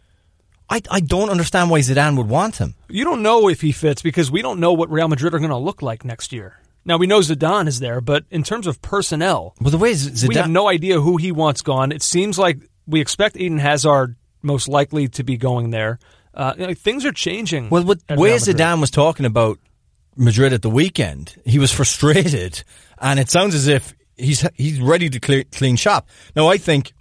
I, I don't understand why Zidane would want him. You don't know if he fits because we don't know what Real Madrid are going to look like next year. Now, we know Zidane is there, but in terms of personnel, well, the way Zidane, we have no idea who he wants gone. It seems like we expect Eden Hazard most likely to be going there. Uh, you know, things are changing. Well, with the way Zidane was talking about Madrid at the weekend, he was frustrated, and it sounds as if he's he's ready to clear, clean shop. Now, I think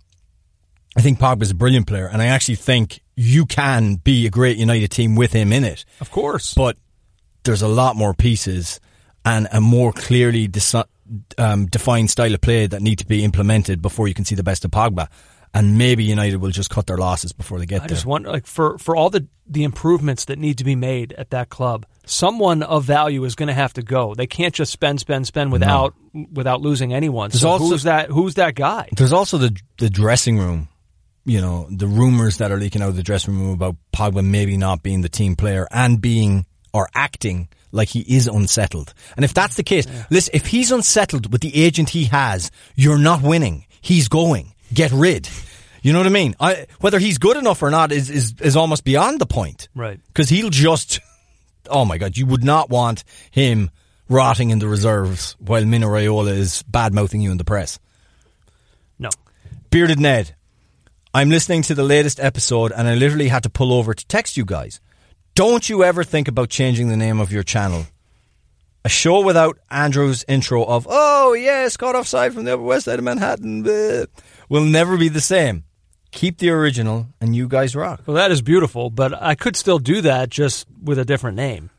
I think Pogba's a brilliant player, and I actually think you can be a great United team with him in it. Of course. But there's a lot more pieces and a more clearly desi- um, defined style of play that need to be implemented before you can see the best of Pogba. And maybe United will just cut their losses before they get I there. I just wonder, like, for, for all the, the improvements that need to be made at that club, someone of value is going to have to go. They can't just spend, spend, spend without no. without losing anyone. There's so also, who's that? Who's that guy? There's also the the dressing room. You know, the rumours that are leaking out of the dressing room about Pogba maybe not being the team player and being or acting like he is unsettled. And if that's the case, yeah. listen, if he's unsettled with the agent he has, you're not winning. He's going. get rid. You know what I mean? I, whether he's good enough or not is, is, is almost beyond the point. Right. Because he'll just... Oh, my God. You would not want him rotting in the reserves while Mino Raiola is bad-mouthing you in the press. No. Bearded Ned, I'm listening to the latest episode and I literally had to pull over to text you guys. Don't you ever think about changing the name of your channel? A show without Andrew's intro of, oh, yes, caught offside from the Upper West Side of Manhattan, bleh, will never be the same. Keep the original, and you guys rock. Well, that is beautiful, but I could still do that just with a different name.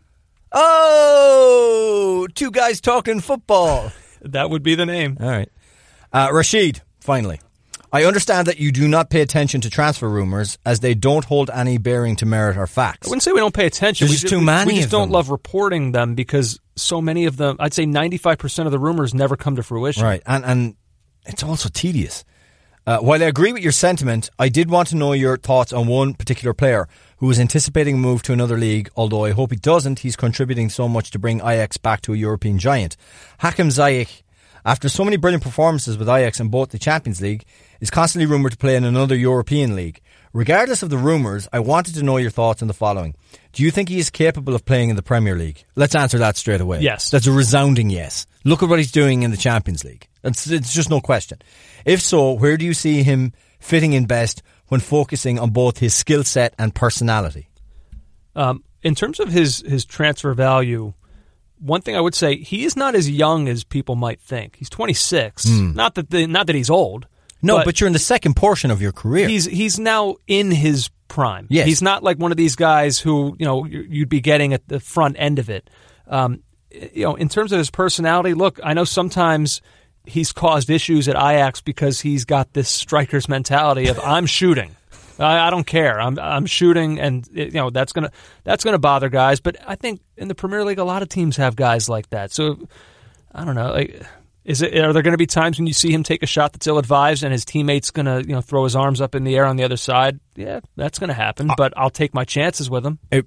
Oh, two guys talking football. That would be the name. All right. Uh, Rashid, finally. I understand that you do not pay attention to transfer rumours as they don't hold any bearing to merit or facts. I wouldn't say we don't pay attention. There's we just just, too many We just of don't them. love reporting them because so many of them, I'd say ninety-five percent of the rumors never come to fruition. Right, and, and it's also tedious. Uh, while I agree with your sentiment, I did want to know your thoughts on one particular player who is anticipating a move to another league, although I hope he doesn't. He's contributing so much to bring Ajax back to a European giant. Hakim Ziyech, after so many brilliant performances with Ajax in both the Champions League, is constantly rumoured to play in another European league. Regardless of the rumours, I wanted to know your thoughts on the following. Do you think he is capable of playing in the Premier League? Let's answer that straight away. Yes. That's a resounding yes. Look at what he's doing in the Champions League. It's, it's just no question. If so, where do you see him fitting in best when focusing on both his skill set and personality? Um, in terms of his, his transfer value, one thing I would say, he is not as young as people might think. He's twenty-six. Mm. Not that the, not that he's old. No, but, but you're in the second portion of your career. He's he's now in his prime. Yes. He's not like one of these guys who, you know, you'd be getting at the front end of it. Um, you know, in terms of his personality, look, I know sometimes he's caused issues at Ajax because he's got this striker's mentality of I'm shooting. I, I don't care. I'm I'm shooting, and it, you know that's gonna that's gonna bother guys. But I think in the Premier League, a lot of teams have guys like that. So I don't know. Like, is it? Are there going to be times when you see him take a shot that's ill-advised, and his teammate's going to you know throw his arms up in the air on the other side? Yeah, that's going to happen. But I'll take my chances with him. It,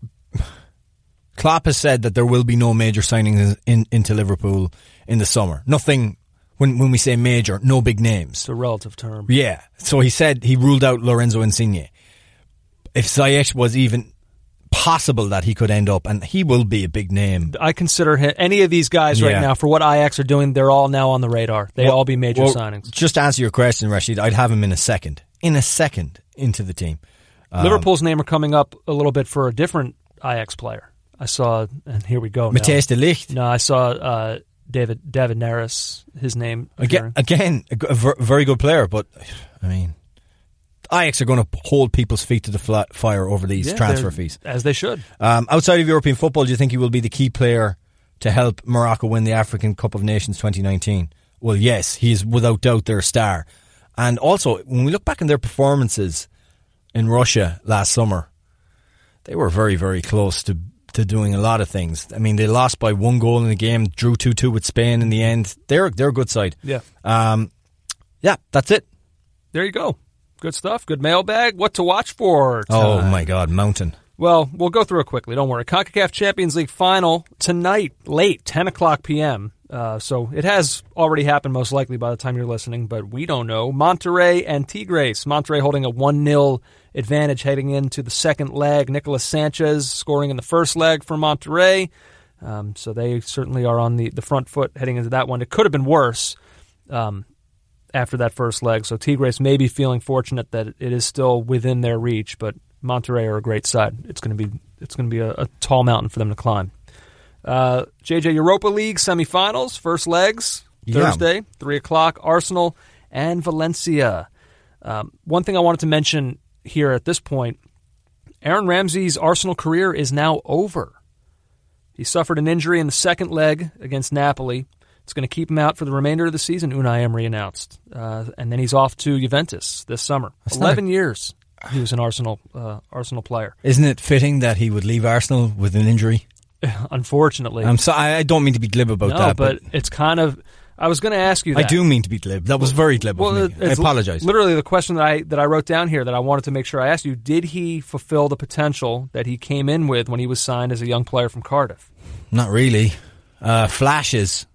Klopp has said that there will be no major signings in, into Liverpool in the summer. Nothing. When when we say major, no big names. It's a relative term. Yeah. So he said he ruled out Lorenzo Insigne. If Ziyech was even possible that he could end up, and he will be a big name. I consider him, any of these guys Yeah. right now, for what Ajax are doing, they're all now on the radar. They Well- all be major well, signings. Just to answer your question, Rashid, I'd have him in a second. In a second into the team. Um, Liverpool's name are coming up a little bit for a different Ajax player. I saw, and here we go. now. Matthijs de Ligt. No, I saw uh, David David Neres, his name. Again, appearing. again a, g- a ver- very good player, but I mean, Ajax are going to hold people's feet to the fla- fire over these Yeah, transfer they're- fees. As they should. Um, outside of European football, do you think he will be the key player to help Morocco win the African Cup of Nations twenty nineteen? Well, yes, he is without doubt their star. And also, when we look back on their performances in Russia last summer, they were very, very close to to doing a lot of things. I mean, they lost by one goal in the game, drew two two with Spain in the end. They're they're a good side. Yeah. Um, yeah, that's it. There you go. Good stuff. Good mailbag. What to watch for? Oh, tonight? my God, Mountain. Well, we'll go through it quickly. Don't worry. CONCACAF Champions League final tonight, late, ten o'clock p.m. Uh, so it has already happened most likely by the time you're listening, but we don't know. Monterrey and Tigres. Monterrey holding a one nil advantage heading into the second leg. Nicolas Sanchez scoring in the first leg for Monterrey. Um, so they certainly are on the, the front foot heading into that one. It could have been worse um, after that first leg. So Tigres may be feeling fortunate that it is still within their reach, but Monterrey are a great side. It's going to be it's going to be a, a tall mountain for them to climb. Uh, J J, Europa League semifinals, first legs, Yeah. Thursday, three o'clock, Arsenal and Valencia. Um, one thing I wanted to mention here at this point, Aaron Ramsey's Arsenal career is now over. He suffered an injury in the second leg against Napoli. It's going to keep him out for the remainder of the season, Unai Emery announced. Uh, and then he's off to Juventus this summer. That's Eleven not a- years he was an Arsenal uh, Arsenal player. Isn't it fitting that he would leave Arsenal with an injury? Unfortunately. I'm so, I I don't mean to be glib about no, that, but, it's kind of... I was going to ask you that. I do mean to be glib. That was very glib Well, of me. I it's apologize. Literally, the question that I that I wrote down here that I wanted to make sure I asked you: did he fulfill the potential that he came in with when he was signed as a young player from Cardiff? Not really. Uh, flashes,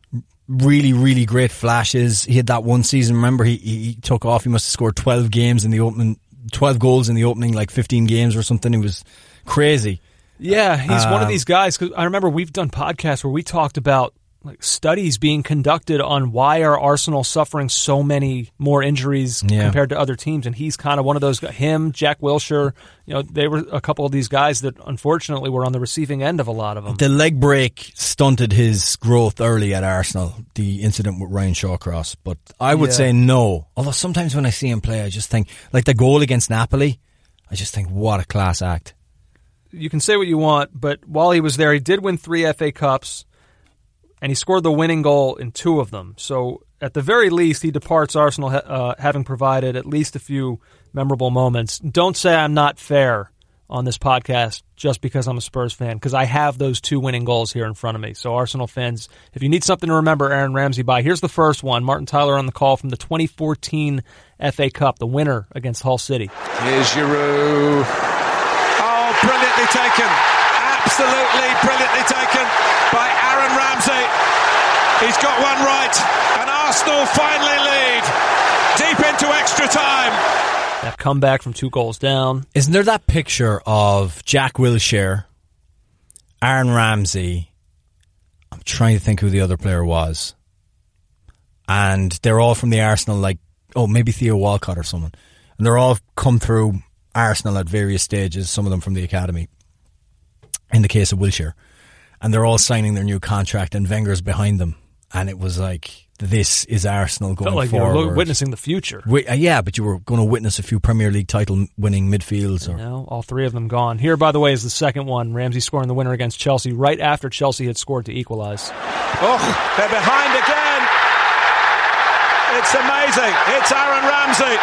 really, really great flashes. He had that one season. Remember, he, he took off. He must have scored twelve games in the opening, twelve goals in the opening, like fifteen games or something. It was crazy. Yeah, he's um, one of these guys. Cause I remember we've done podcasts where we talked about like studies being conducted on why are Arsenal suffering so many more injuries yeah. compared to other teams, and he's kind of one of those guys. Him, Jack Wilshere, you know, they were a couple of these guys that unfortunately were on the receiving end of a lot of them. The leg break stunted his growth early at Arsenal, the incident with Ryan Shawcross, but I would yeah. say no. Although sometimes when I see him play, I just think, like the goal against Napoli, I just think, what a class act. You can say what you want, but while he was there, he did win three F A Cups, and he scored the winning goal in two of them. So at the very least, he departs Arsenal uh, having provided at least a few memorable moments. Don't say I'm not fair on this podcast just because I'm a Spurs fan, because I have those two winning goals here in front of me. So Arsenal fans, if you need something to remember Aaron Ramsey by, here's the first one. Martin Tyler on the call from the twenty fourteen F A Cup, the winner against Hull City. Here's Giroud. Oh, brilliantly taken. Absolutely brilliantly taken by Aaron Ramsey. He's got one right, and Arsenal finally lead deep into extra time. That comeback from two goals down. Isn't there that picture of Jack Wilshere, Aaron Ramsey? I'm trying to think who the other player was. And they're all from the Arsenal, like, oh, maybe Theo Walcott or someone. And they're all come through Arsenal at various stages, some of them from the academy, in the case of Wilshere. And they're all signing their new contract, and Wenger's behind them. And it was like, this is Arsenal going Felt like forward. You were witnessing the future. We, uh, yeah, but you were going to witness a few Premier League title-winning midfields. Or... No, all three of them gone. Here, by the way, is the second one. Ramsey scoring the winner against Chelsea right after Chelsea had scored to equalise. Oh, they're behind again. It's amazing. It's Aaron Ramsey.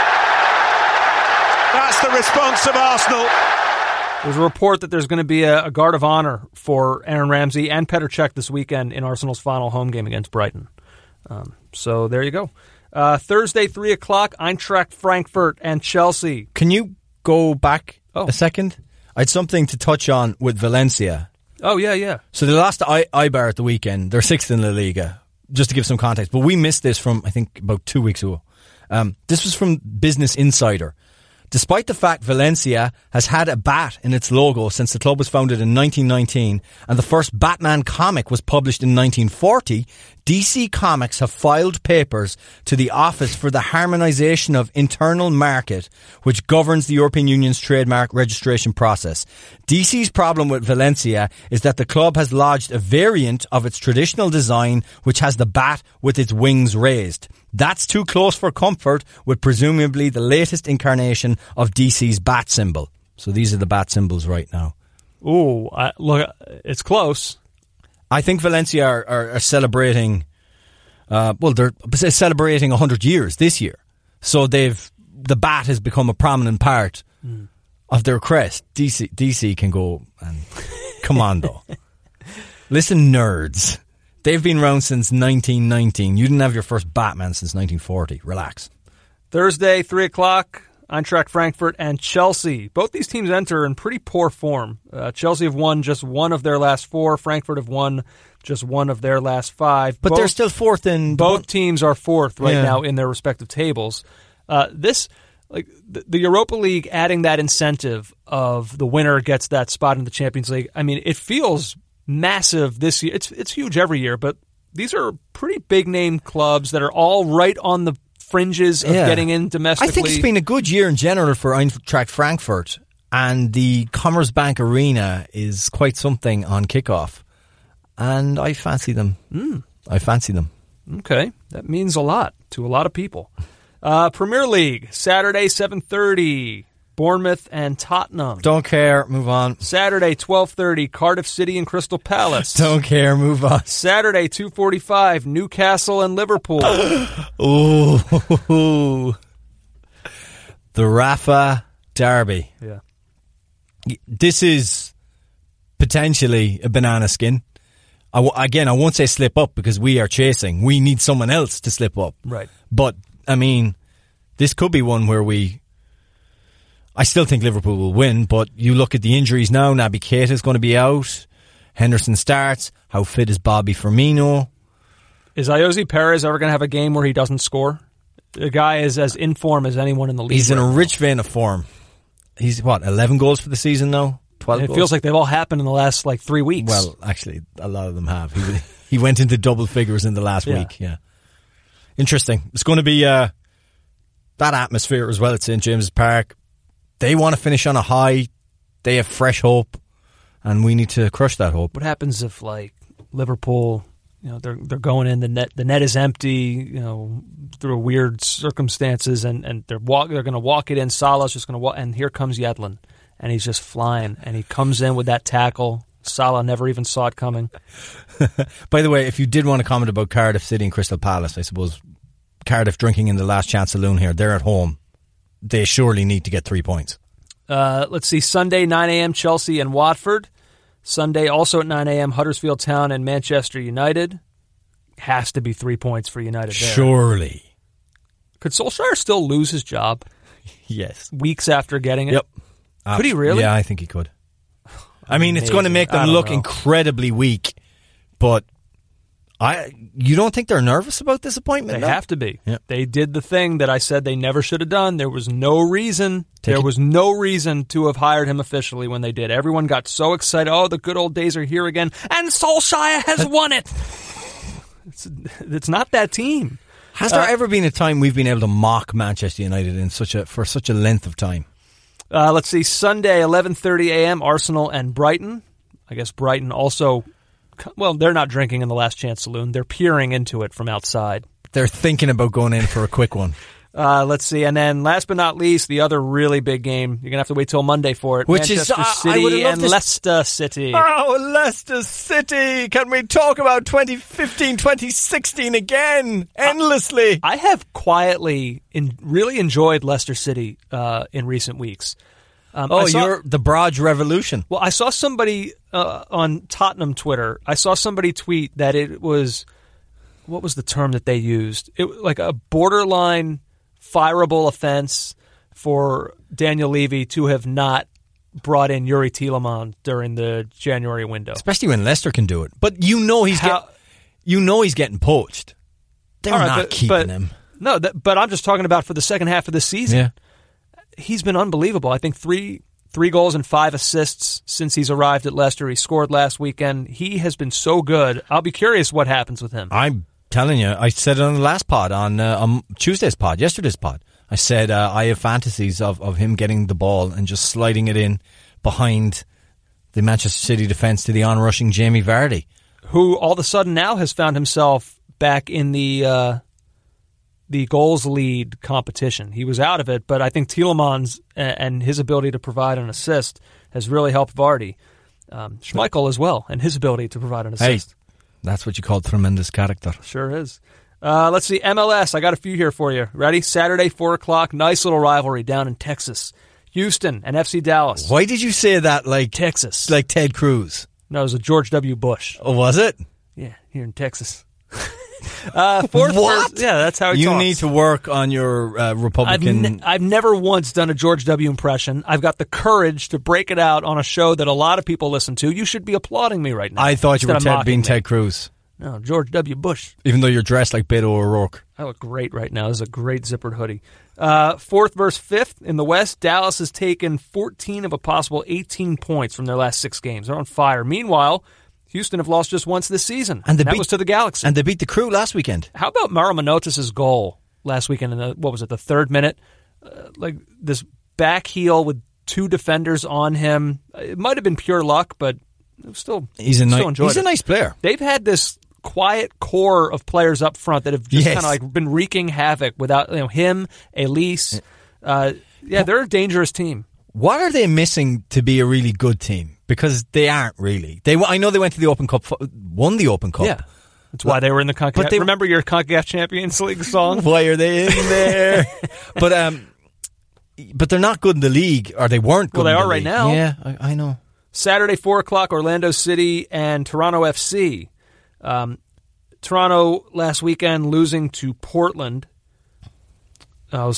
That's the response of Arsenal. There's a report that there's going to be a, a guard of honor for Aaron Ramsey and Petr Cech this weekend in Arsenal's final home game against Brighton. Um, so there you go. Uh, Thursday, three o'clock, Eintracht Frankfurt and Chelsea. Can you go back oh. a second? I had something to touch on with Valencia. Oh, yeah, yeah. So they lost to I- Eibar at the weekend. They're sixth in La Liga, just to give some context. But we missed this from, I think, about two weeks ago. Um, this was from Business Insider. Despite the fact Valencia has had a bat in its logo since the club was founded in nineteen nineteen and the first Batman comic was published in nineteen forty, D C Comics have filed papers to the Office for the Harmonisation of Internal Market, which governs the European Union's trademark registration process. D C's problem with Valencia is that the club has lodged a variant of its traditional design, which has the bat with its wings raised. That's too close for comfort with presumably the latest incarnation of D C's bat symbol. So these are the bat symbols right now. Ooh, I, look, it's close. I think Valencia are, are, are celebrating, uh, well, they're celebrating one hundred years this year. So they've, the bat has become a prominent part mm. of their crest. D C, D C can go and, come on though. Listen, nerds. They've been around since nineteen nineteen. You didn't have your first Batman since nineteen forty. Relax. Thursday, three o'clock, Eintracht Frankfurt and Chelsea. Both these teams enter in pretty poor form. Uh, Chelsea have won just one of their last four. Frankfurt have won just one of their last five. But both, they're still fourth in... Both one. teams are fourth right yeah. now in their respective tables. Uh, this, like the, the Europa League adding that incentive of the winner gets that spot in the Champions League, I mean, it feels... massive this year. It's it's huge every year, but these are pretty big name clubs that are all right on the fringes of yeah. getting in domestically. I think it's been a good year in general for Eintracht Frankfurt, and the Commerzbank Arena is quite something on kickoff, and I fancy them. Mm. I fancy them. Okay, that means a lot to a lot of people. Uh, Premier League, Saturday, seven thirty. Bournemouth and Tottenham. Don't care. Move on. Saturday, twelve thirty, Cardiff City and Crystal Palace. Don't care. Move on. Saturday, two forty-five, Newcastle and Liverpool. Ooh. The Rafa Derby. Yeah. This is potentially a banana skin. I w- again, I won't say slip up because we are chasing. We need someone else to slip up. Right. But, I mean, this could be one where we... I still think Liverpool will win, but you look at the injuries now. Naby Keita is going to be out. Henderson starts. How fit is Bobby Firmino? Is Ayoze Perez ever going to have a game where he doesn't score? The guy is as in form as anyone in the league. He's in right a now. rich vein of form. He's, what, eleven goals for the season now? twelve And it goals? feels like they've all happened in the last like three weeks. Well, actually, a lot of them have. He, he went into double figures in the last Yeah. week, yeah. Interesting. It's going to be uh, that atmosphere as well at Saint James's Park. They want to finish on a high. They have fresh hope, and we need to crush that hope. what happens if like Liverpool, you know, they're they're going in, the net the net is empty, you know, through weird circumstances, and, and they're walk they're going to walk it in. Salah's just going to walk, and here comes Yedlin, and he's just flying, and he comes in with that tackle. Salah never even saw it coming. By the way, if you did want to comment about Cardiff City and Crystal Palace, I suppose Cardiff drinking in the Last Chance Saloon here, they're at home. They surely need to get three points. Uh, let's see, Sunday, nine a.m., Chelsea and Watford. Sunday, also at nine a.m., Huddersfield Town and Manchester United. Has to be three points for United there. Surely. Could Solskjaer still lose his job Yes. weeks after getting it? Yep. Could he really? Yeah, I think he could. I mean, it's Amazing. going to make I them don't look know. incredibly weak, but I. You don't think they're nervous about this appointment? They no? have to be. Yeah. They did the thing that I said they never should have done. There was no reason. Take there it- was no reason to have hired him officially when they did. Everyone got so excited. Oh, the good old days are here again. And Solskjaer has won it. It's, it's not that team. Has there Uh, ever been a time we've been able to mock Manchester United in such a for such a length of time? Uh, let's see. Sunday, eleven thirty a.m., Arsenal and Brighton. I guess Brighton also, well, they're not drinking in the Last Chance Saloon. They're peering into it from outside. They're thinking about going in for a quick one. Uh, let's see. And then last but not least, the other really big game. You're going to have to wait till Monday for it. Which is- Manchester I- I City would've loved and this- Leicester City. Oh, Leicester City! Can we talk about twenty fifteen, twenty sixteen again? Endlessly. I have quietly in, really enjoyed Leicester City uh, in recent weeks. Um, I oh, saw- you're the Braj Revolution. Well, I saw somebody uh, on Tottenham Twitter. I saw somebody tweet that it was, what was the term that they used? It like a borderline fireable offense for Daniel Levy to have not brought in Yuri Tielemans during the January window. Especially when Leicester can do it. But you know he's How- get, you know he's getting poached. They're All right, not but- keeping but- him. No, that, but I'm just talking about for the second half of the season. Yeah. He's been unbelievable. I think three three goals and five assists since he's arrived at Leicester. He scored last weekend. He has been so good. I'll be curious what happens with him. I'm telling you, I said it on the last pod, on, uh, on Tuesday's pod, yesterday's pod. I said uh, I have fantasies of, of him getting the ball and just sliding it in behind the Manchester City defence to the on-rushing Jamie Vardy. Who all of a sudden now has found himself back in the uh, the goals lead competition. He was out of it, but I think Tielemans and his ability to provide an assist has really helped Vardy. Um, Schmeichel as well, and his ability to provide an Hey, assist. that's what you call tremendous character. Sure is. Uh, let's see, M L S. I got a few here for you. Ready? Saturday, four o'clock. Nice little rivalry down in Texas. Houston and F C Dallas. Why did you say that like Texas. like Ted Cruz? No, it was a George W. Bush. Oh, was it? Yeah, here in Texas. uh, fourth What? verse- Yeah, that's how he You talks. need to work on your uh, I've, Republican. ne- I've never once done a George W. impression. I've got the courage to break it out on a show that a lot of people listen to. You should be applauding me right now. I thought you were instead of Ted, being mocking me. Ted Cruz, No, George W. Bush. even though you're dressed like Beto O'Rourke. I look great right now. This is a great zippered hoodie. Uh, fourth versus fifth in the West, Dallas has taken fourteen of a possible eighteen points from their last six games. They're on fire. Meanwhile, Houston have lost just once this season, And they that beat- was to the Galaxy. And they beat the Crew last weekend. How about Mauro Manotas' goal last weekend in the, what was it, the third minute? Uh, like this back heel with two defenders on him. It might have been pure luck, but it was still, He's a still nice. enjoyed He's it. a nice player. They've had this quiet core of players up front that have just Yes. kind of like been wreaking havoc without, you know, him, Elise. Uh, yeah, they're a dangerous team. What are they missing to be a really good team? Because they aren't really. They. I know they went to the Open Cup, won the Open Cup. Yeah. That's why they were in the CONCACAF. But they- Remember your CONCACAF Champions League song? Why are they in there? but um, but they're not good in the league, or they weren't good. Well, they in the are right league. now. Yeah, I, I know. Saturday, four o'clock, Orlando City and Toronto F C. Um, Toronto last weekend losing to Portland. I was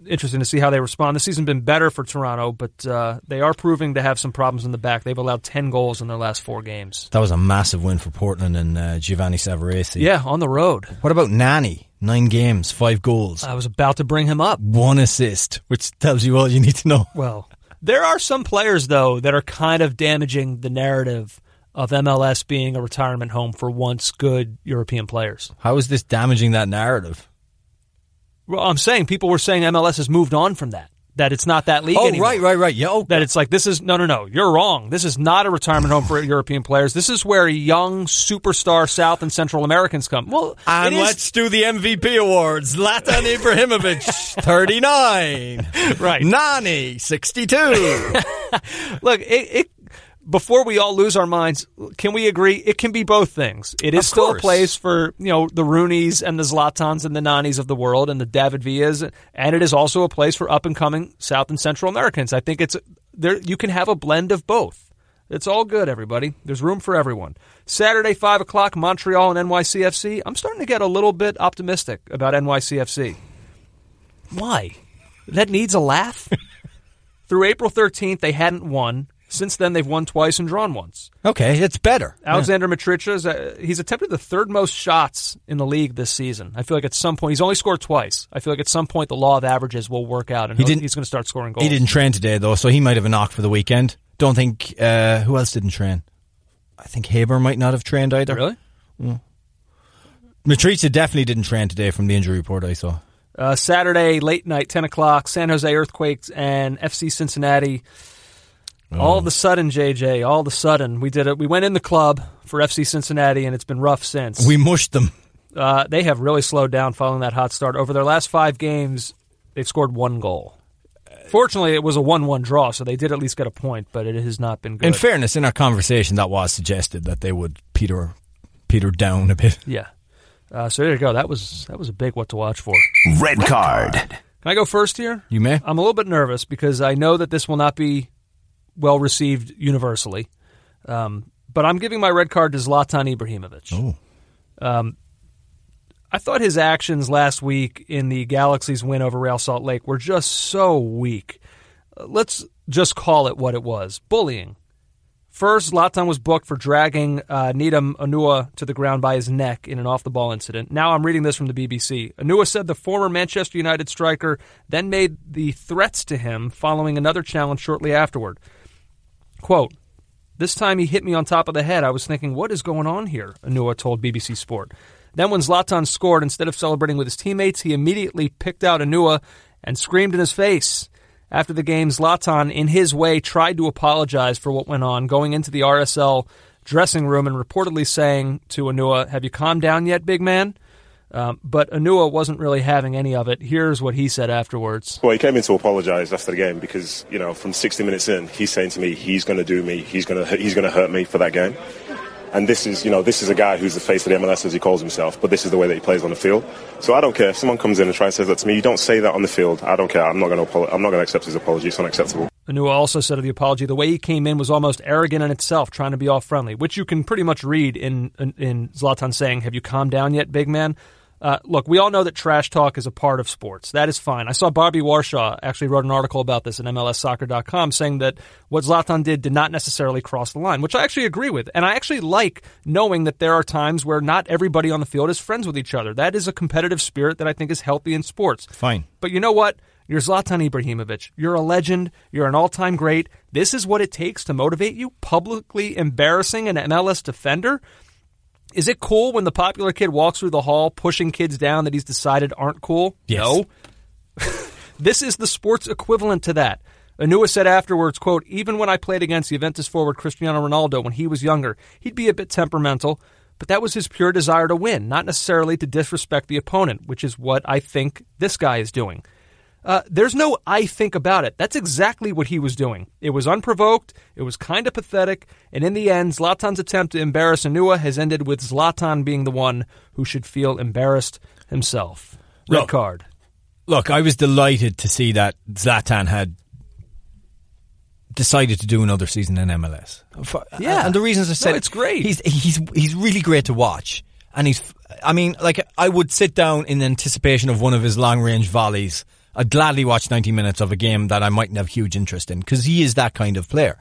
interesting to see how they respond. This season's been better for Toronto, but uh, they are proving to have some problems in the back. They've allowed ten goals in their last four games. That was a massive win for Portland and uh, Giovanni Savarese. Yeah, on the road. What about Nani? Nine games, five goals. I was about to bring him up. One assist, which tells you all you need to know. Well, there are some players, though, that are kind of damaging the narrative of M L S being a retirement home for once good European players. How is this damaging that narrative? Well, I'm saying people were saying M L S has moved on from that. That it's not that league oh, anymore. Oh, right, right, right. Yeah, oh. That it's like, this is, no, no, no, you're wrong. This is not a retirement home for European players. This is where young superstar South and Central Americans come. Well, and it is, let's do the M V P awards. Zlatan Ibrahimovic, thirty-nine. Right. Nani, sixty-two. Look, it, it before we all lose our minds, can we agree it can be both things? It is Of still course. a place for, you know, the Rooneys and the Zlatans and the Nanis of the world and the David Villas, and it is also a place for up-and-coming South and Central Americans. I think it's there. You can have a blend of both. It's all good, everybody. There's room for everyone. Saturday, five o'clock, Montreal and N Y C F C. I'm starting to get a little bit optimistic about N Y C F C. Why? That needs a laugh? Through April thirteenth, they hadn't won. Since then, they've won twice and drawn once. Okay, it's better. Alexander yeah. Mitricha, uh, he's attempted the third most shots in the league this season. I feel like at some point, he's only scored twice. I feel like at some point the law of averages will work out and he didn't, he's going to start scoring goals. He didn't train today, though, so he might have a knock for the weekend. Don't think, uh, who else didn't train? I think Haber might not have trained either. Really? Mm. Mitricha definitely didn't train today from the injury report I saw. Uh, Saturday, late night, ten o'clock, San Jose Earthquakes and F C Cincinnati. Oh. All of a sudden, J J, all of a sudden, we did it. We went in the club for F C Cincinnati, and it's been rough since. We mushed them. Uh, they have really slowed down following that hot start. Over their last five games, they've scored one goal. Fortunately, it was a one one draw, so they did at least get a point, but it has not been good. In fairness, in our conversation, that was suggested that they would peter, peter down a bit. Yeah. Uh, so there you go. That was that was a big what to watch for. Red card. Can I go first here? You may. I'm a little bit nervous because I know that this will not be well received universally. Um, but I'm giving my red card to Zlatan Ibrahimovic. Oh. Um, I thought his actions last week in the Galaxy's win over Real Salt Lake were just so weak. Uh, let's just call it what it was. Bullying. First, Zlatan was booked for dragging uh, Needham Onua to the ground by his neck in an off-the-ball incident. Now I'm reading this from the B B C. Onua said the former Manchester United striker then made the threats to him following another challenge shortly afterward. Quote, "This time he hit me on top of the head. I was thinking, what is going on here?" Onua told B B C Sport. Then when Zlatan scored, instead of celebrating with his teammates, he immediately picked out Onua and screamed in his face. After the game, Zlatan, in his way, tried to apologize for what went on, going into the R S L dressing room and reportedly saying to Onua, "Have you calmed down yet, big man?" Um, but Onua wasn't really having any of it. Here's what he said afterwards. Well, he came in to apologise after the game because, you know, from sixty minutes in, he's saying to me, he's going to do me, he's going to he's going to hurt me for that game. And this is, you know, this is a guy who's the face of the M L S, as he calls himself, but this is the way that he plays on the field. So I don't care if someone comes in and tries to say that to me. You don't say that on the field. I don't care. I'm not going to. I'm not going to accept his apology. It's unacceptable. Onua also said of the apology, the way he came in was almost arrogant in itself, trying to be all friendly, which you can pretty much read in in, in Zlatan saying, "Have you calmed down yet, big man?" Uh, look, we all know that trash talk is a part of sports. That is fine. I saw Bobby Warshaw actually wrote an article about this at M L S soccer dot com saying that what Zlatan did did not necessarily cross the line, which I actually agree with. And I actually like knowing that there are times where not everybody on the field is friends with each other. That is a competitive spirit that I think is healthy in sports. Fine. But you know what? You're Zlatan Ibrahimovic. You're a legend. You're an all-time great. This is what it takes to motivate you, publicly embarrassing an M L S defender. Is it cool when the popular kid walks through the hall pushing kids down that he's decided aren't cool? Yes. No. This is the sports equivalent to that. Onua said afterwards, quote, "Even when I played against Juventus forward Cristiano Ronaldo when he was younger, he'd be a bit temperamental, but that was his pure desire to win, not necessarily to disrespect the opponent, which is what I think this guy is doing." Uh, there's no I think about it. That's exactly what he was doing. It was unprovoked. It was kind of pathetic. And in the end, Zlatan's attempt to embarrass Onua has ended with Zlatan being the one who should feel embarrassed himself. Red Look, card. Look, I was delighted to see that Zlatan had decided to do another season in M L S. Yeah. And the reasons I said no, it's great. He's, he's, he's really great to watch. And he's, I mean, like, I would sit down in anticipation of one of his long-range volleys I'd gladly watch ninety minutes of a game that I mightn't have huge interest in, because he is that kind of player.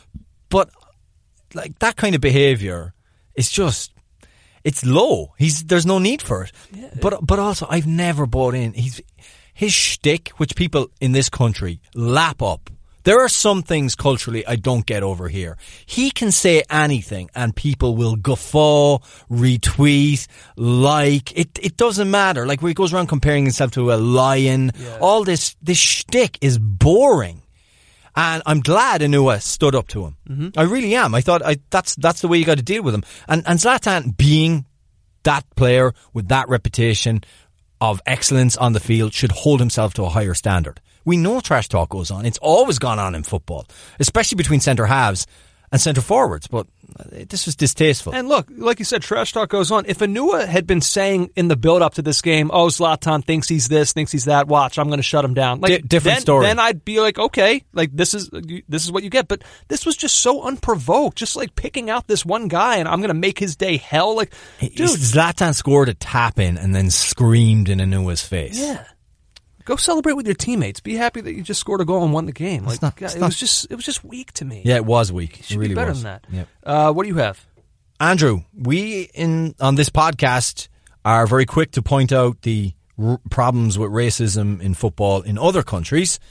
But like that kind of behaviour is just, it's low. He's there's no need for it. Yeah. But but also, I've never bought in. He's his shtick, which people in this country lap up. There are some things culturally I don't get over here. He can say anything and people will guffaw, retweet, like. It it doesn't matter. Like where he goes around comparing himself to a lion. Yeah. All this this shtick is boring. And I'm glad Inua stood up to him. Mm-hmm. I really am. I thought I, that's that's the way you got to deal with him. And and Zlatan, being that player with that reputation of excellence on the field, should hold himself to a higher standard. We know trash talk goes on. It's always gone on in football, especially between centre halves and centre forwards. But this was distasteful. And look, like you said, trash talk goes on. If Inua had been saying in the build-up to this game, oh, Zlatan thinks he's this, thinks he's that, watch, I'm going to shut him down. Like, D- different then, story. Then I'd be like, okay, like this is this is what you get. But this was just so unprovoked, just like picking out this one guy, and I'm going to make his day hell. Like, dude, Zlatan scored a tap-in and then screamed in Inua's face. Yeah. Go celebrate with your teammates. Be happy that you just scored a goal and won the game. Like, not, God, it not, was just it was just weak to me. Yeah, it was weak. It should it really be better was. than that. Yep. Uh, what do you have? Andrew, we in on this podcast are very quick to point out the r- problems with racism in football in other countries.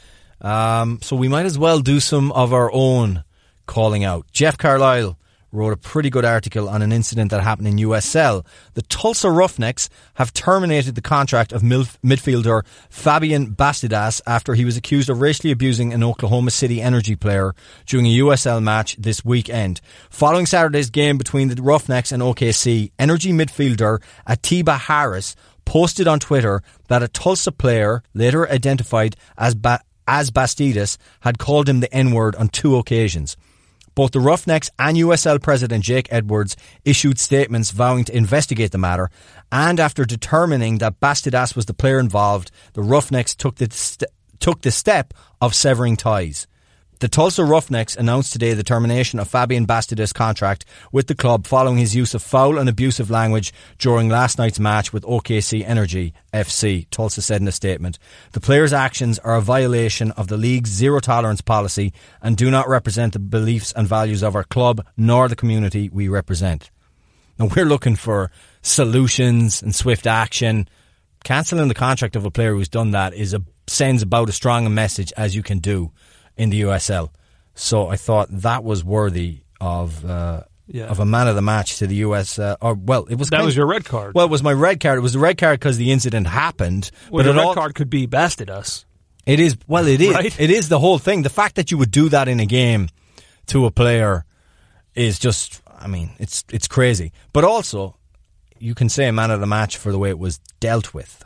Um, so we might as well do some of our own calling out. Jeff Carlisle wrote a pretty good article on an incident that happened in U S L. The Tulsa Roughnecks have terminated the contract of milf- midfielder Fabian Bastidas after he was accused of racially abusing an Oklahoma City Energy player during a U S L match this weekend. Following Saturday's game between the Roughnecks and O K C, Energy midfielder Atiba Harris posted on Twitter that a Tulsa player, later identified as ba- as Bastidas, had called him the N-word on two occasions. Both the Roughnecks and U S L President Jake Edwards issued statements vowing to investigate the matter, and after determining that Bastidas was the player involved, the Roughnecks took the, st- took the step of severing ties. The Tulsa Roughnecks announced today the termination of Fabian Bastidas' contract with the club following his use of foul and abusive language during last night's match with O K C Energy F C, Tulsa said in a statement. The player's actions are a violation of the league's zero-tolerance policy and do not represent the beliefs and values of our club nor the community we represent. Now, we're looking for solutions and swift action. Cancelling the contract of a player who's done that is a, sends about as strong a message as you can do in the U S L. So I thought that was worthy of uh, yeah. of a man of the match to the U S. Uh, or well, it was that kind was of, your red card. Well, it was my red card. It was the red card because the incident happened. Well, but the red all, card could be Bastidas. It is. Well, it is. Right? It is the whole thing. The fact that you would do that in a game to a player is just. I mean, it's it's crazy. But also, you can say a man of the match for the way it was dealt with.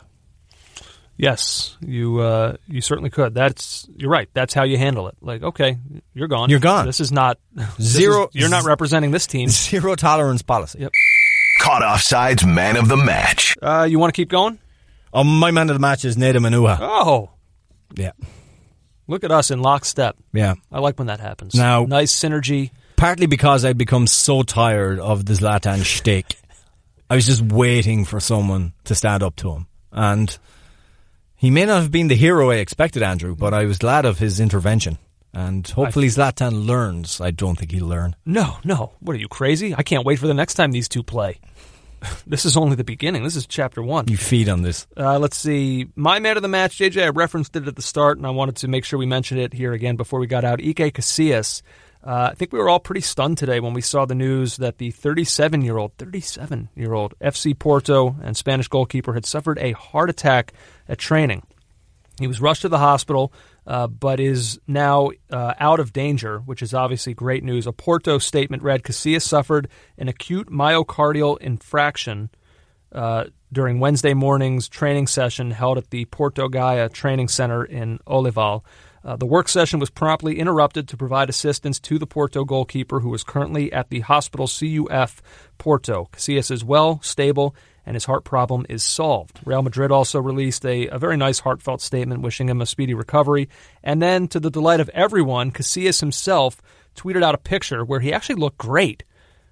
Yes, you uh, you certainly could. That's you're right. That's how you handle it. Like, okay, you're gone. You're gone. This is not zero. This is, you're not representing this team. Zero tolerance policy. Yep. Caught Offside's man of the match. Uh, you want to keep going? Oh, my man of the match is Nedum Inua. Oh, yeah. Look at us in lockstep. Yeah, I like when that happens. Now, nice synergy. Partly because I'd become so tired of the Zlatan shtick. I was just waiting for someone to stand up to him, and he may not have been the hero I expected, Andrew, but I was glad of his intervention. And hopefully Zlatan learns. I don't think he'll learn. No, no. What are you, crazy? I can't wait for the next time these two play. This is only the beginning. This is chapter one. You feed on this. Uh, let's see. My man of the match, J J, I referenced it at the start, and I wanted to make sure we mentioned it here again before we got out. Iker Casillas. Uh, I think we were all pretty stunned today when we saw the news that the thirty-seven-year-old, thirty-seven-year-old F C Porto and Spanish goalkeeper had suffered a heart attack at training. He was rushed to the hospital, uh, but is now uh, out of danger, which is obviously great news. A Porto statement read, Casillas suffered an acute myocardial infraction uh, during Wednesday morning's training session held at the Porto Gaia Training Center in Olival. Uh, the work session was promptly interrupted to provide assistance to the Porto goalkeeper, who is currently at the hospital C U F Porto. Casillas is well, stable, and his heart problem is solved. Real Madrid also released a, a very nice heartfelt statement wishing him a speedy recovery. And then, to the delight of everyone, Casillas himself tweeted out a picture where he actually looked great.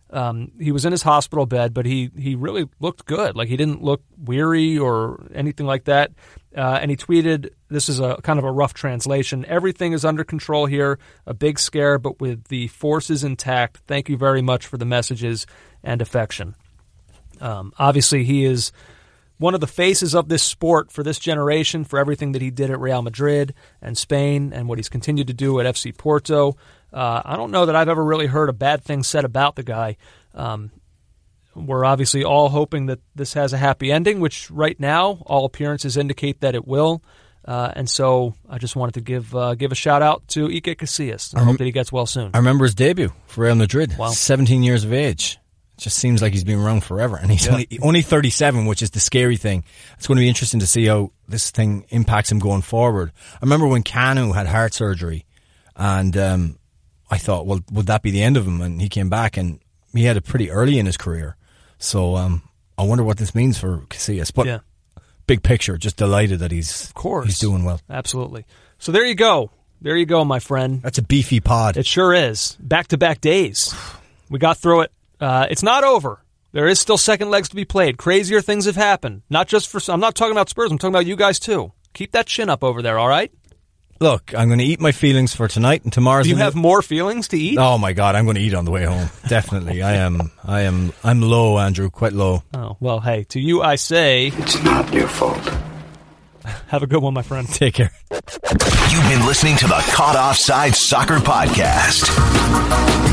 Um, he was in his hospital bed, but he, he really looked good. Like, he didn't look weary or anything like that. Uh, and he tweeted, this is a kind of a rough translation, "Everything is under control here. A big scare, but with the forces intact. Thank you very much for the messages and affection." Um, obviously, he is one of the faces of this sport for this generation, for everything that he did at Real Madrid and Spain and what he's continued to do at F C Porto. Uh, I don't know that I've ever really heard a bad thing said about the guy. Um, we're obviously all hoping that this has a happy ending, which right now all appearances indicate that it will. Uh, and so I just wanted to give uh, give a shout out to Iker Casillas. I hope that he gets well soon. I remember his debut for Real Madrid. Wow. seventeen years of age. It just seems like he's been around forever. And he's Yeah. only, only thirty-seven, which is the scary thing. It's going to be interesting to see how this thing impacts him going forward. I remember when Kanu had heart surgery, and um, I thought, well, would that be the end of him? And he came back, and he had it pretty early in his career. So um, I wonder what this means for Casillas. But Yeah. big picture, just delighted that he's Of course. he's doing well. Absolutely. So there you go. There you go, my friend. That's a beefy pod. It sure is. Back-to-back days. We got through it. Uh, it's not over. There is still second legs to be played. Crazier things have happened. Not just for... I'm not talking about Spurs. I'm talking about you guys, too. Keep that chin up over there, all right? Look, I'm going to eat my feelings for tonight, and tomorrow's... Do you the- have more feelings to eat? Oh my God, I'm going to eat on the way home. Definitely. I am, I am, I'm low, Andrew, quite low. Oh, well, hey, to you I say, It's not your fault. have a good one, my friend. Take care. You've been listening to the Caught Offside Soccer Podcast.